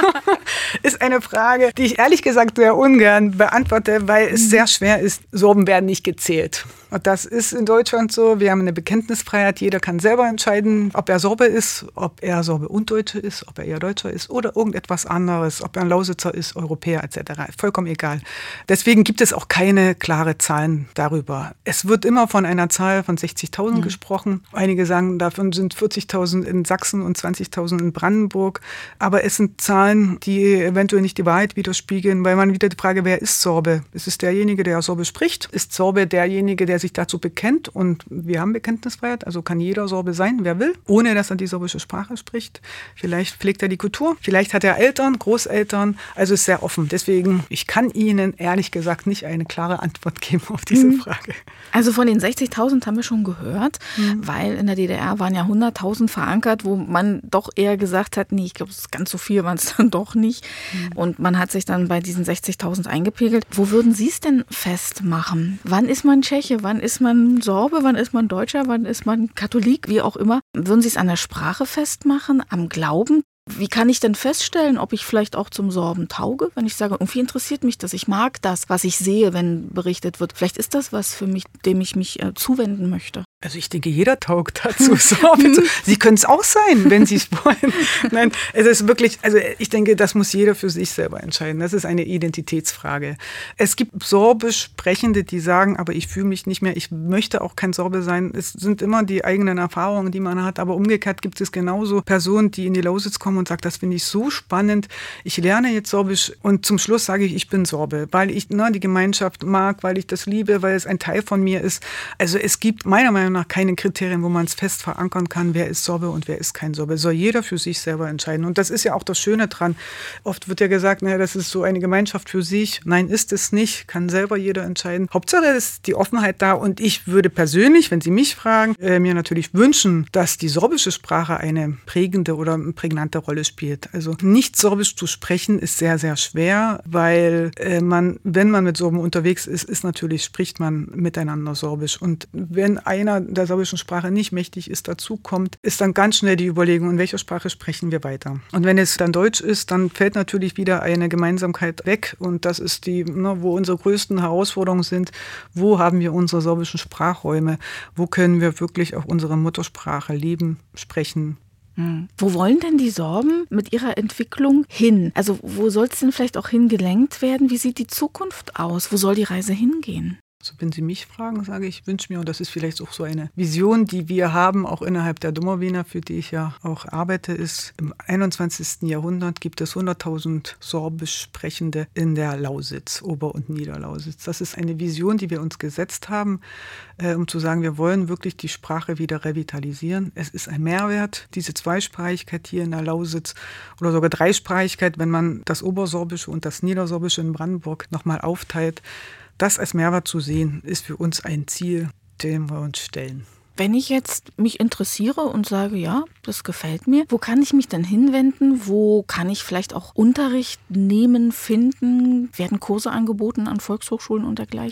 Ist eine Frage, die ich ehrlich gesagt sehr ungern beantworte, weil es mhm. sehr schwer ist. Sorben werden nicht gezählt. Und das ist in Deutschland so. Wir haben eine Bekenntnisfreiheit. Jeder kann selber entscheiden, ob er Sorbe ist, ob er Sorbe und Deutsche ist, ob er eher Deutscher ist oder irgendetwas anderes, ob er ein Lausitzer ist, Europäer et cetera. Vollkommen egal. Deswegen gibt es auch keine klare Zahlen darüber. Es wird immer von einer Zahl von sechzigtausend mhm. gesprochen. Einige sagen, davon sind vierzigtausend in Sachsen und zwanzigtausend in Brandenburg. Aber es sind Zahlen, die eventuell nicht die Wahrheit widerspiegeln, weil man wieder die Frage, wer ist Sorbe? Ist es derjenige, der Sorbe spricht? Ist Sorbe derjenige, der sich dazu bekennt? Und wir haben Bekenntnisfreiheit, also kann jeder Sorbe sein, wer will, ohne dass er die sorbische Sprache spricht. Vielleicht pflegt er die Kultur, vielleicht hat er Eltern, Großeltern, also ist sehr offen. Deswegen, ich kann Ihnen ehrlich gesagt nicht eine klare Antwort geben auf diese mhm. Frage. Also von den sechzigtausend haben wir schon gehört, mhm. weil in der D D R waren ja hunderttausend verankert, wo man doch eher gesagt hat, nee, ich glaube, ganz so viel waren es dann doch nicht. Mhm. Und man hat sich dann bei diesen sechzigtausend eingepegelt. Wo würden Sie es denn festmachen? Wann ist man Tscheche? Wann ist man Sorbe? Wann ist man Deutscher? Wann ist man Katholik? Wie auch immer. Würden Sie es an der Sprache festmachen? Am Glauben? Wie kann ich denn feststellen, ob ich vielleicht auch zum Sorben tauge? Wenn ich sage, irgendwie interessiert mich das, ich mag das, was ich sehe, wenn berichtet wird. Vielleicht ist das was für mich, dem ich mich äh, zuwenden möchte. Also ich denke, jeder taugt dazu. Sorbe. Sie können es auch sein, wenn Sie es wollen. Nein, es ist wirklich, also ich denke, das muss jeder für sich selber entscheiden. Das ist eine Identitätsfrage. Es gibt Sorbisch Sprechende, die sagen, aber ich fühle mich nicht mehr, ich möchte auch kein Sorbe sein. Es sind immer die eigenen Erfahrungen, die man hat. Aber umgekehrt gibt es genauso Personen, die in die Lausitz kommen und sagen, das finde ich so spannend. Ich lerne jetzt Sorbisch und zum Schluss sage ich, ich bin Sorbe, weil ich ne, die Gemeinschaft mag, weil ich das liebe, weil es ein Teil von mir ist. Also es gibt meiner Meinung nach keine Kriterien, wo man es fest verankern kann, wer ist Sorbe und wer ist kein Sorbe. Soll jeder für sich selber entscheiden. Und das ist ja auch das Schöne dran. Oft wird ja gesagt, naja, das ist so eine Gemeinschaft für sich. Nein, ist es nicht. Kann selber jeder entscheiden. Hauptsache ist die Offenheit da. Und ich würde persönlich, wenn Sie mich fragen, äh, mir natürlich wünschen, dass die sorbische Sprache eine prägende oder prägnante Rolle spielt. Also nicht Sorbisch zu sprechen ist sehr, sehr schwer, weil äh, man, wenn man mit Sorben unterwegs ist, ist natürlich, spricht man miteinander Sorbisch. Und wenn einer der sorbischen Sprache nicht mächtig ist, dazu kommt, ist dann ganz schnell die Überlegung, in welcher Sprache sprechen wir weiter. Und wenn es dann Deutsch ist, dann fällt natürlich wieder eine Gemeinsamkeit weg. Und das ist die, ne, wo unsere größten Herausforderungen sind. Wo haben wir unsere sorbischen Sprachräume? Wo können wir wirklich auch unsere Muttersprache leben, sprechen? Hm. Wo wollen denn die Sorben mit ihrer Entwicklung hin? Also wo soll es denn vielleicht auch hingelenkt werden? Wie sieht die Zukunft aus? Wo soll die Reise hingehen? Also wenn Sie mich fragen, sage ich, ich wünsche mir, und das ist vielleicht auch so eine Vision, die wir haben, auch innerhalb der Domowina, für die ich ja auch arbeite, ist, im einundzwanzigsten Jahrhundert gibt es hunderttausend Sorbisch Sprechende in der Lausitz, Ober- und Niederlausitz. Das ist eine Vision, die wir uns gesetzt haben, äh, um zu sagen, wir wollen wirklich die Sprache wieder revitalisieren. Es ist ein Mehrwert, diese Zweisprachigkeit hier in der Lausitz oder sogar Dreisprachigkeit, wenn man das Obersorbische und das Niedersorbische in Brandenburg nochmal aufteilt. Das als Mehrwert zu sehen, ist für uns ein Ziel, dem wir uns stellen. Wenn ich jetzt mich interessiere und sage, ja, das gefällt mir, wo kann ich mich denn hinwenden? Wo kann ich vielleicht auch Unterricht nehmen, finden? Werden Kurse angeboten an Volkshochschulen und dergleichen?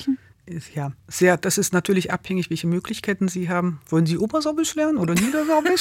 Ja, sehr. Das ist natürlich abhängig, welche Möglichkeiten Sie haben. Wollen Sie Obersorbisch lernen oder Niedersorbisch?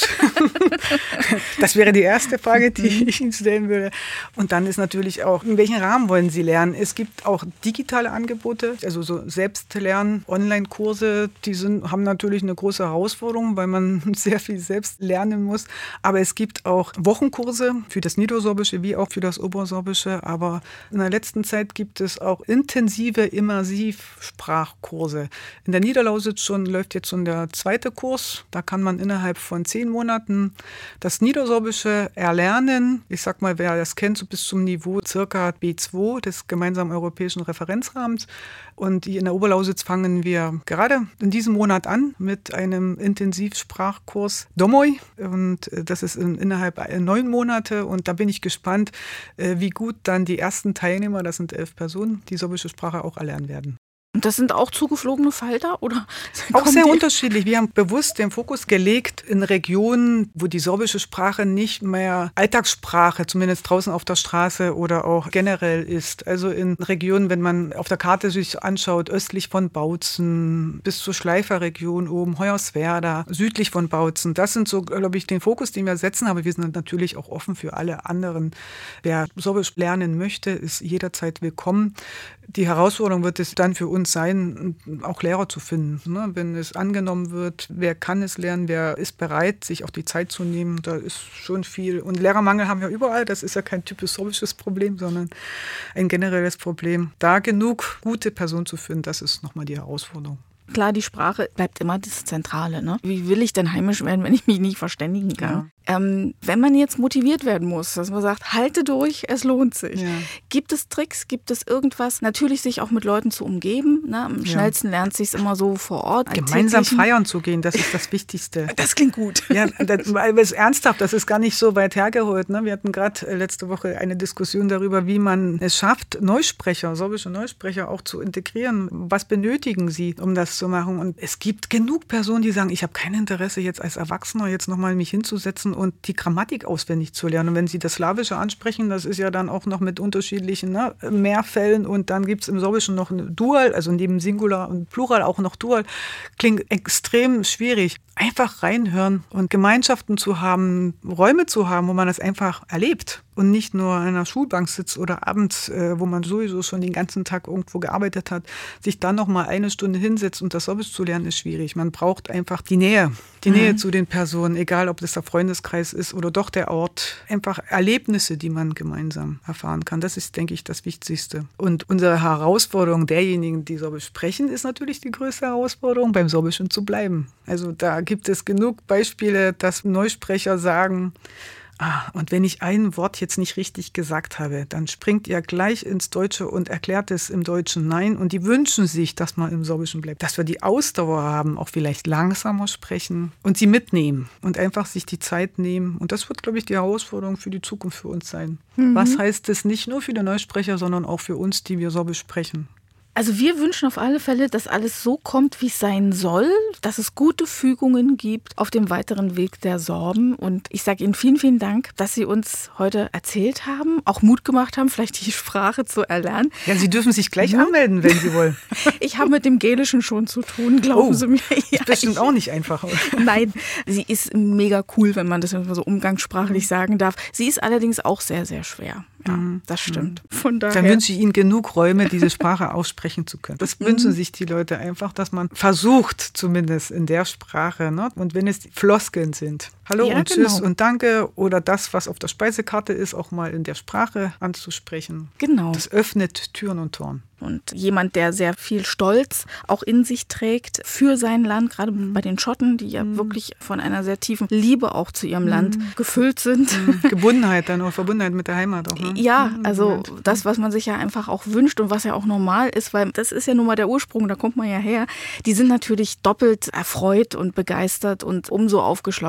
Das wäre die erste Frage, die ich Ihnen stellen würde. Und dann ist natürlich auch, in welchem Rahmen wollen Sie lernen? Es gibt auch digitale Angebote, also so Selbstlernen, Online-Kurse, die sind, haben natürlich eine große Herausforderung, weil man sehr viel selbst lernen muss. Aber es gibt auch Wochenkurse für das Niedersorbische wie auch für das Obersorbische. Aber in der letzten Zeit gibt es auch intensive, immersiv Sprachen. Kurse. In der Niederlausitz schon läuft jetzt schon der zweite Kurs. Da kann man innerhalb von zehn Monaten das Niedersorbische erlernen. Ich sag mal, wer das kennt, so bis zum Niveau circa B zwei des gemeinsamen europäischen Referenzrahmens. Und in der Oberlausitz fangen wir gerade in diesem Monat an mit einem Intensivsprachkurs Domoi. Und das ist in, innerhalb neun Monate. Und da bin ich gespannt, wie gut dann die ersten Teilnehmer, das sind elf Personen, die sorbische Sprache auch erlernen werden. Und das sind auch zugeflogene Falter? Oder auch sehr unterschiedlich. Wir haben bewusst den Fokus gelegt in Regionen, wo die sorbische Sprache nicht mehr Alltagssprache, zumindest draußen auf der Straße oder auch generell ist. Also in Regionen, wenn man auf der Karte sich anschaut, östlich von Bautzen bis zur Schleiferregion oben, Hoyerswerda, südlich von Bautzen. Das sind so, glaube ich, den Fokus, den wir setzen. Aber wir sind natürlich auch offen für alle anderen. Wer Sorbisch lernen möchte, ist jederzeit willkommen. Die Herausforderung wird es dann für uns sein, auch Lehrer zu finden. Ne? Wenn es angenommen wird, wer kann es lernen, wer ist bereit, sich auch die Zeit zu nehmen, da ist schon viel. Und Lehrermangel haben wir überall, das ist ja kein typisch sorbisches Problem, sondern ein generelles Problem. Da genug gute Personen zu finden, das ist nochmal die Herausforderung. Klar, die Sprache bleibt immer das Zentrale. Ne? Wie will ich denn heimisch werden, wenn ich mich nicht verständigen kann? Ja. Ähm, wenn man jetzt motiviert werden muss, dass man sagt, halte durch, es lohnt sich. Ja. Gibt es Tricks, gibt es irgendwas? Natürlich sich auch mit Leuten zu umgeben. Ne? Am ja. schnellsten lernt sich immer so vor Ort. Gemeinsam feiern zu gehen, das ist das Wichtigste. Das klingt gut. Ja, das, weil es ernsthaft, das ist gar nicht so weit hergeholt. Ne? Wir hatten gerade letzte Woche eine Diskussion darüber, wie man es schafft, Neusprecher, sorbische Neusprecher auch zu integrieren. Was benötigen sie, um das zu machen? Und es gibt genug Personen, die sagen, ich habe kein Interesse jetzt als Erwachsener jetzt nochmal mich hinzusetzen und die Grammatik auswendig zu lernen. Und wenn Sie das Slawische ansprechen, das ist ja dann auch noch mit unterschiedlichen ne, Mehrfällen und dann gibt es im Sorbischen noch ein Dual, also neben Singular und Plural auch noch Dual. Klingt extrem schwierig. Einfach reinhören und Gemeinschaften zu haben, Räume zu haben, wo man das einfach erlebt und nicht nur an einer Schulbank sitzt oder abends, wo man sowieso schon den ganzen Tag irgendwo gearbeitet hat, sich dann noch mal eine Stunde hinsetzt und das Sorbisch zu lernen, ist schwierig. Man braucht einfach die Nähe, die mhm. Nähe zu den Personen, egal ob das der Freundeskreis ist oder doch der Ort. Einfach Erlebnisse, die man gemeinsam erfahren kann. Das ist, denke ich, das Wichtigste. Und unsere Herausforderung derjenigen, die Sorbisch sprechen, ist natürlich die größte Herausforderung, beim Sorbischen zu bleiben. Also da gibt es genug Beispiele, dass Neusprecher sagen, ah, und wenn ich ein Wort jetzt nicht richtig gesagt habe, dann springt ihr gleich ins Deutsche und erklärt es im Deutschen Nein. Und die wünschen sich, dass man im Sorbischen bleibt. Dass wir die Ausdauer haben, auch vielleicht langsamer sprechen und sie mitnehmen und einfach sich die Zeit nehmen. Und das wird, glaube ich, die Herausforderung für die Zukunft für uns sein. Mhm. Was heißt es nicht nur für die Neusprecher, sondern auch für uns, die wir Sorbisch sprechen? Also wir wünschen auf alle Fälle, dass alles so kommt, wie es sein soll, dass es gute Fügungen gibt auf dem weiteren Weg der Sorben. Und ich sage Ihnen vielen, vielen Dank, dass Sie uns heute erzählt haben, auch Mut gemacht haben, vielleicht die Sprache zu erlernen. Ja, Sie dürfen sich gleich ja. anmelden, wenn Sie wollen. Ich habe mit dem Gälischen schon zu tun, glauben oh, Sie mir. Ja, ist bestimmt ich, auch nicht einfach. Nein, sie ist mega cool, wenn man das so umgangssprachlich sagen darf. Sie ist allerdings auch sehr, sehr schwer. Ja, das stimmt. Von daher. Dann wünsche ich Ihnen genug Räume, diese Sprache aussprechen zu können. Das wünschen sich die Leute einfach, dass man versucht, zumindest in der Sprache, ne? Und wenn es Floskeln sind, Hallo ja, und Tschüss genau. und Danke oder das, was auf der Speisekarte ist, auch mal in der Sprache anzusprechen. Genau. Das öffnet Türen und Toren. Und jemand, der sehr viel Stolz auch in sich trägt für sein Land, gerade mhm. bei den Schotten, die ja mhm. wirklich von einer sehr tiefen Liebe auch zu ihrem mhm. Land gefüllt sind. Mhm. Gebundenheit dann auch, Verbundenheit mit der Heimat auch. Ne? Ja, also das, was man sich ja einfach auch wünscht und was ja auch normal ist, weil das ist ja nun mal der Ursprung, da kommt man ja her. Die sind natürlich doppelt erfreut und begeistert und umso aufgeschlossener, wenn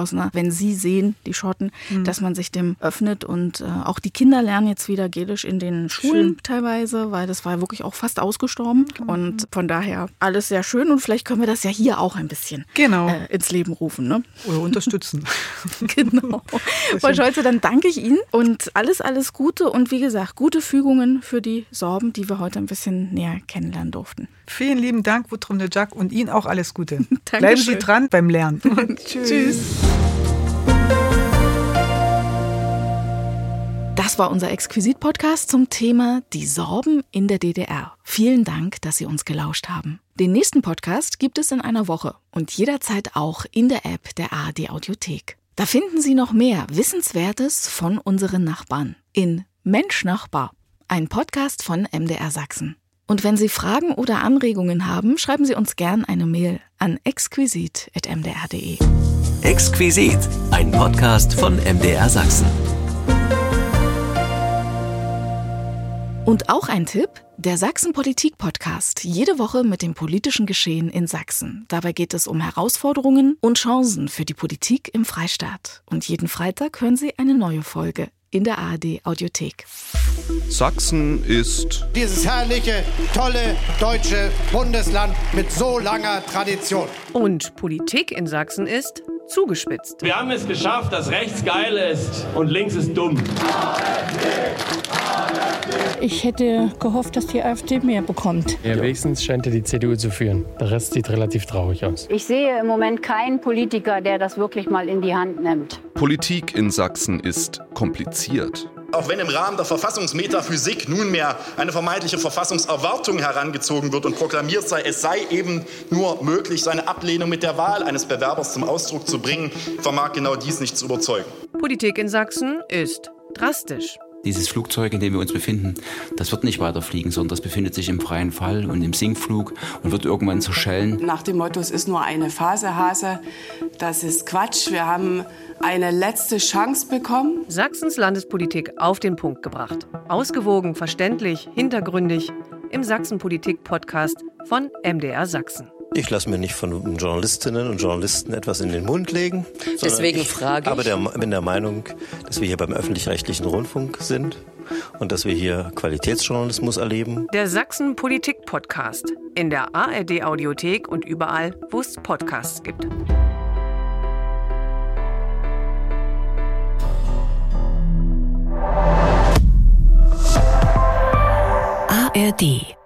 den sie sehen, die Schotten, Mhm. dass man sich dem öffnet. Und äh, auch die Kinder lernen jetzt wieder Gälisch in den Schulen Schön. teilweise, weil das war wirklich auch fast ausgestorben. Und von daher alles sehr schön. Und vielleicht können wir das ja hier auch ein bisschen Genau. äh, ins Leben rufen. Ne? Oder unterstützen. Genau. Frau Scholze, dann danke ich Ihnen und alles, alles Gute. Und wie gesagt, gute Fügungen für die Sorben, die wir heute ein bisschen näher kennenlernen durften. Vielen lieben Dank, Woutrom de Jack, und Ihnen auch alles Gute. Dankeschön. Bleiben Sie dran beim Lernen. Tschüss. Tschüss. Das war unser Exquisit-Podcast zum Thema Die Sorben in der D D R. Vielen Dank, dass Sie uns gelauscht haben. Den nächsten Podcast gibt es in einer Woche und jederzeit auch in der App der A R D-Audiothek. Da finden Sie noch mehr Wissenswertes von unseren Nachbarn in Mensch Nachbar, ein Podcast von M D R Sachsen. Und wenn Sie Fragen oder Anregungen haben, schreiben Sie uns gern eine Mail an exquisit at m d r punkt d e. Exquisit, ein Podcast von M D R Sachsen. Und auch ein Tipp, der Sachsen-Politik-Podcast, jede Woche mit dem politischen Geschehen in Sachsen. Dabei geht es um Herausforderungen und Chancen für die Politik im Freistaat. Und jeden Freitag hören Sie eine neue Folge in der A R D-Audiothek. Sachsen ist dieses herrliche, tolle deutsche Bundesland mit so langer Tradition. Und Politik in Sachsen ist zugespitzt. Wir haben es geschafft, dass rechts geil ist und links ist dumm. Ich hätte gehofft, dass die AfD mehr bekommt. Ja, wenigstens scheint er die C D U zu führen. Der Rest sieht relativ traurig aus. Ich sehe im Moment keinen Politiker, der das wirklich mal in die Hand nimmt. Politik in Sachsen ist kompliziert. Auch wenn im Rahmen der Verfassungsmetaphysik nunmehr eine vermeintliche Verfassungserwartung herangezogen wird und proklamiert sei, es sei eben nur möglich, seine Ablehnung mit der Wahl eines Bewerbers zum Ausdruck zu bringen, vermag genau dies nicht zu überzeugen. Politik in Sachsen ist drastisch. Dieses Flugzeug, in dem wir uns befinden, das wird nicht weiterfliegen, sondern das befindet sich im freien Fall und im Sinkflug und wird irgendwann zerschellen. Nach dem Motto, es ist nur eine Phase, Hase, das ist Quatsch. Wir haben eine letzte Chance bekommen. Sachsens Landespolitik auf den Punkt gebracht. Ausgewogen, verständlich, hintergründig im Sachsen-Politik-Podcast von M D R Sachsen. Ich lasse mir nicht von Journalistinnen und Journalisten etwas in den Mund legen. Deswegen frage ich. Aber der, bin der Meinung, dass wir hier beim öffentlich-rechtlichen Rundfunk sind und dass wir hier Qualitätsjournalismus erleben. Der Sachsen-Politik-Podcast in der A R D-Audiothek und überall, wo es Podcasts gibt. A R D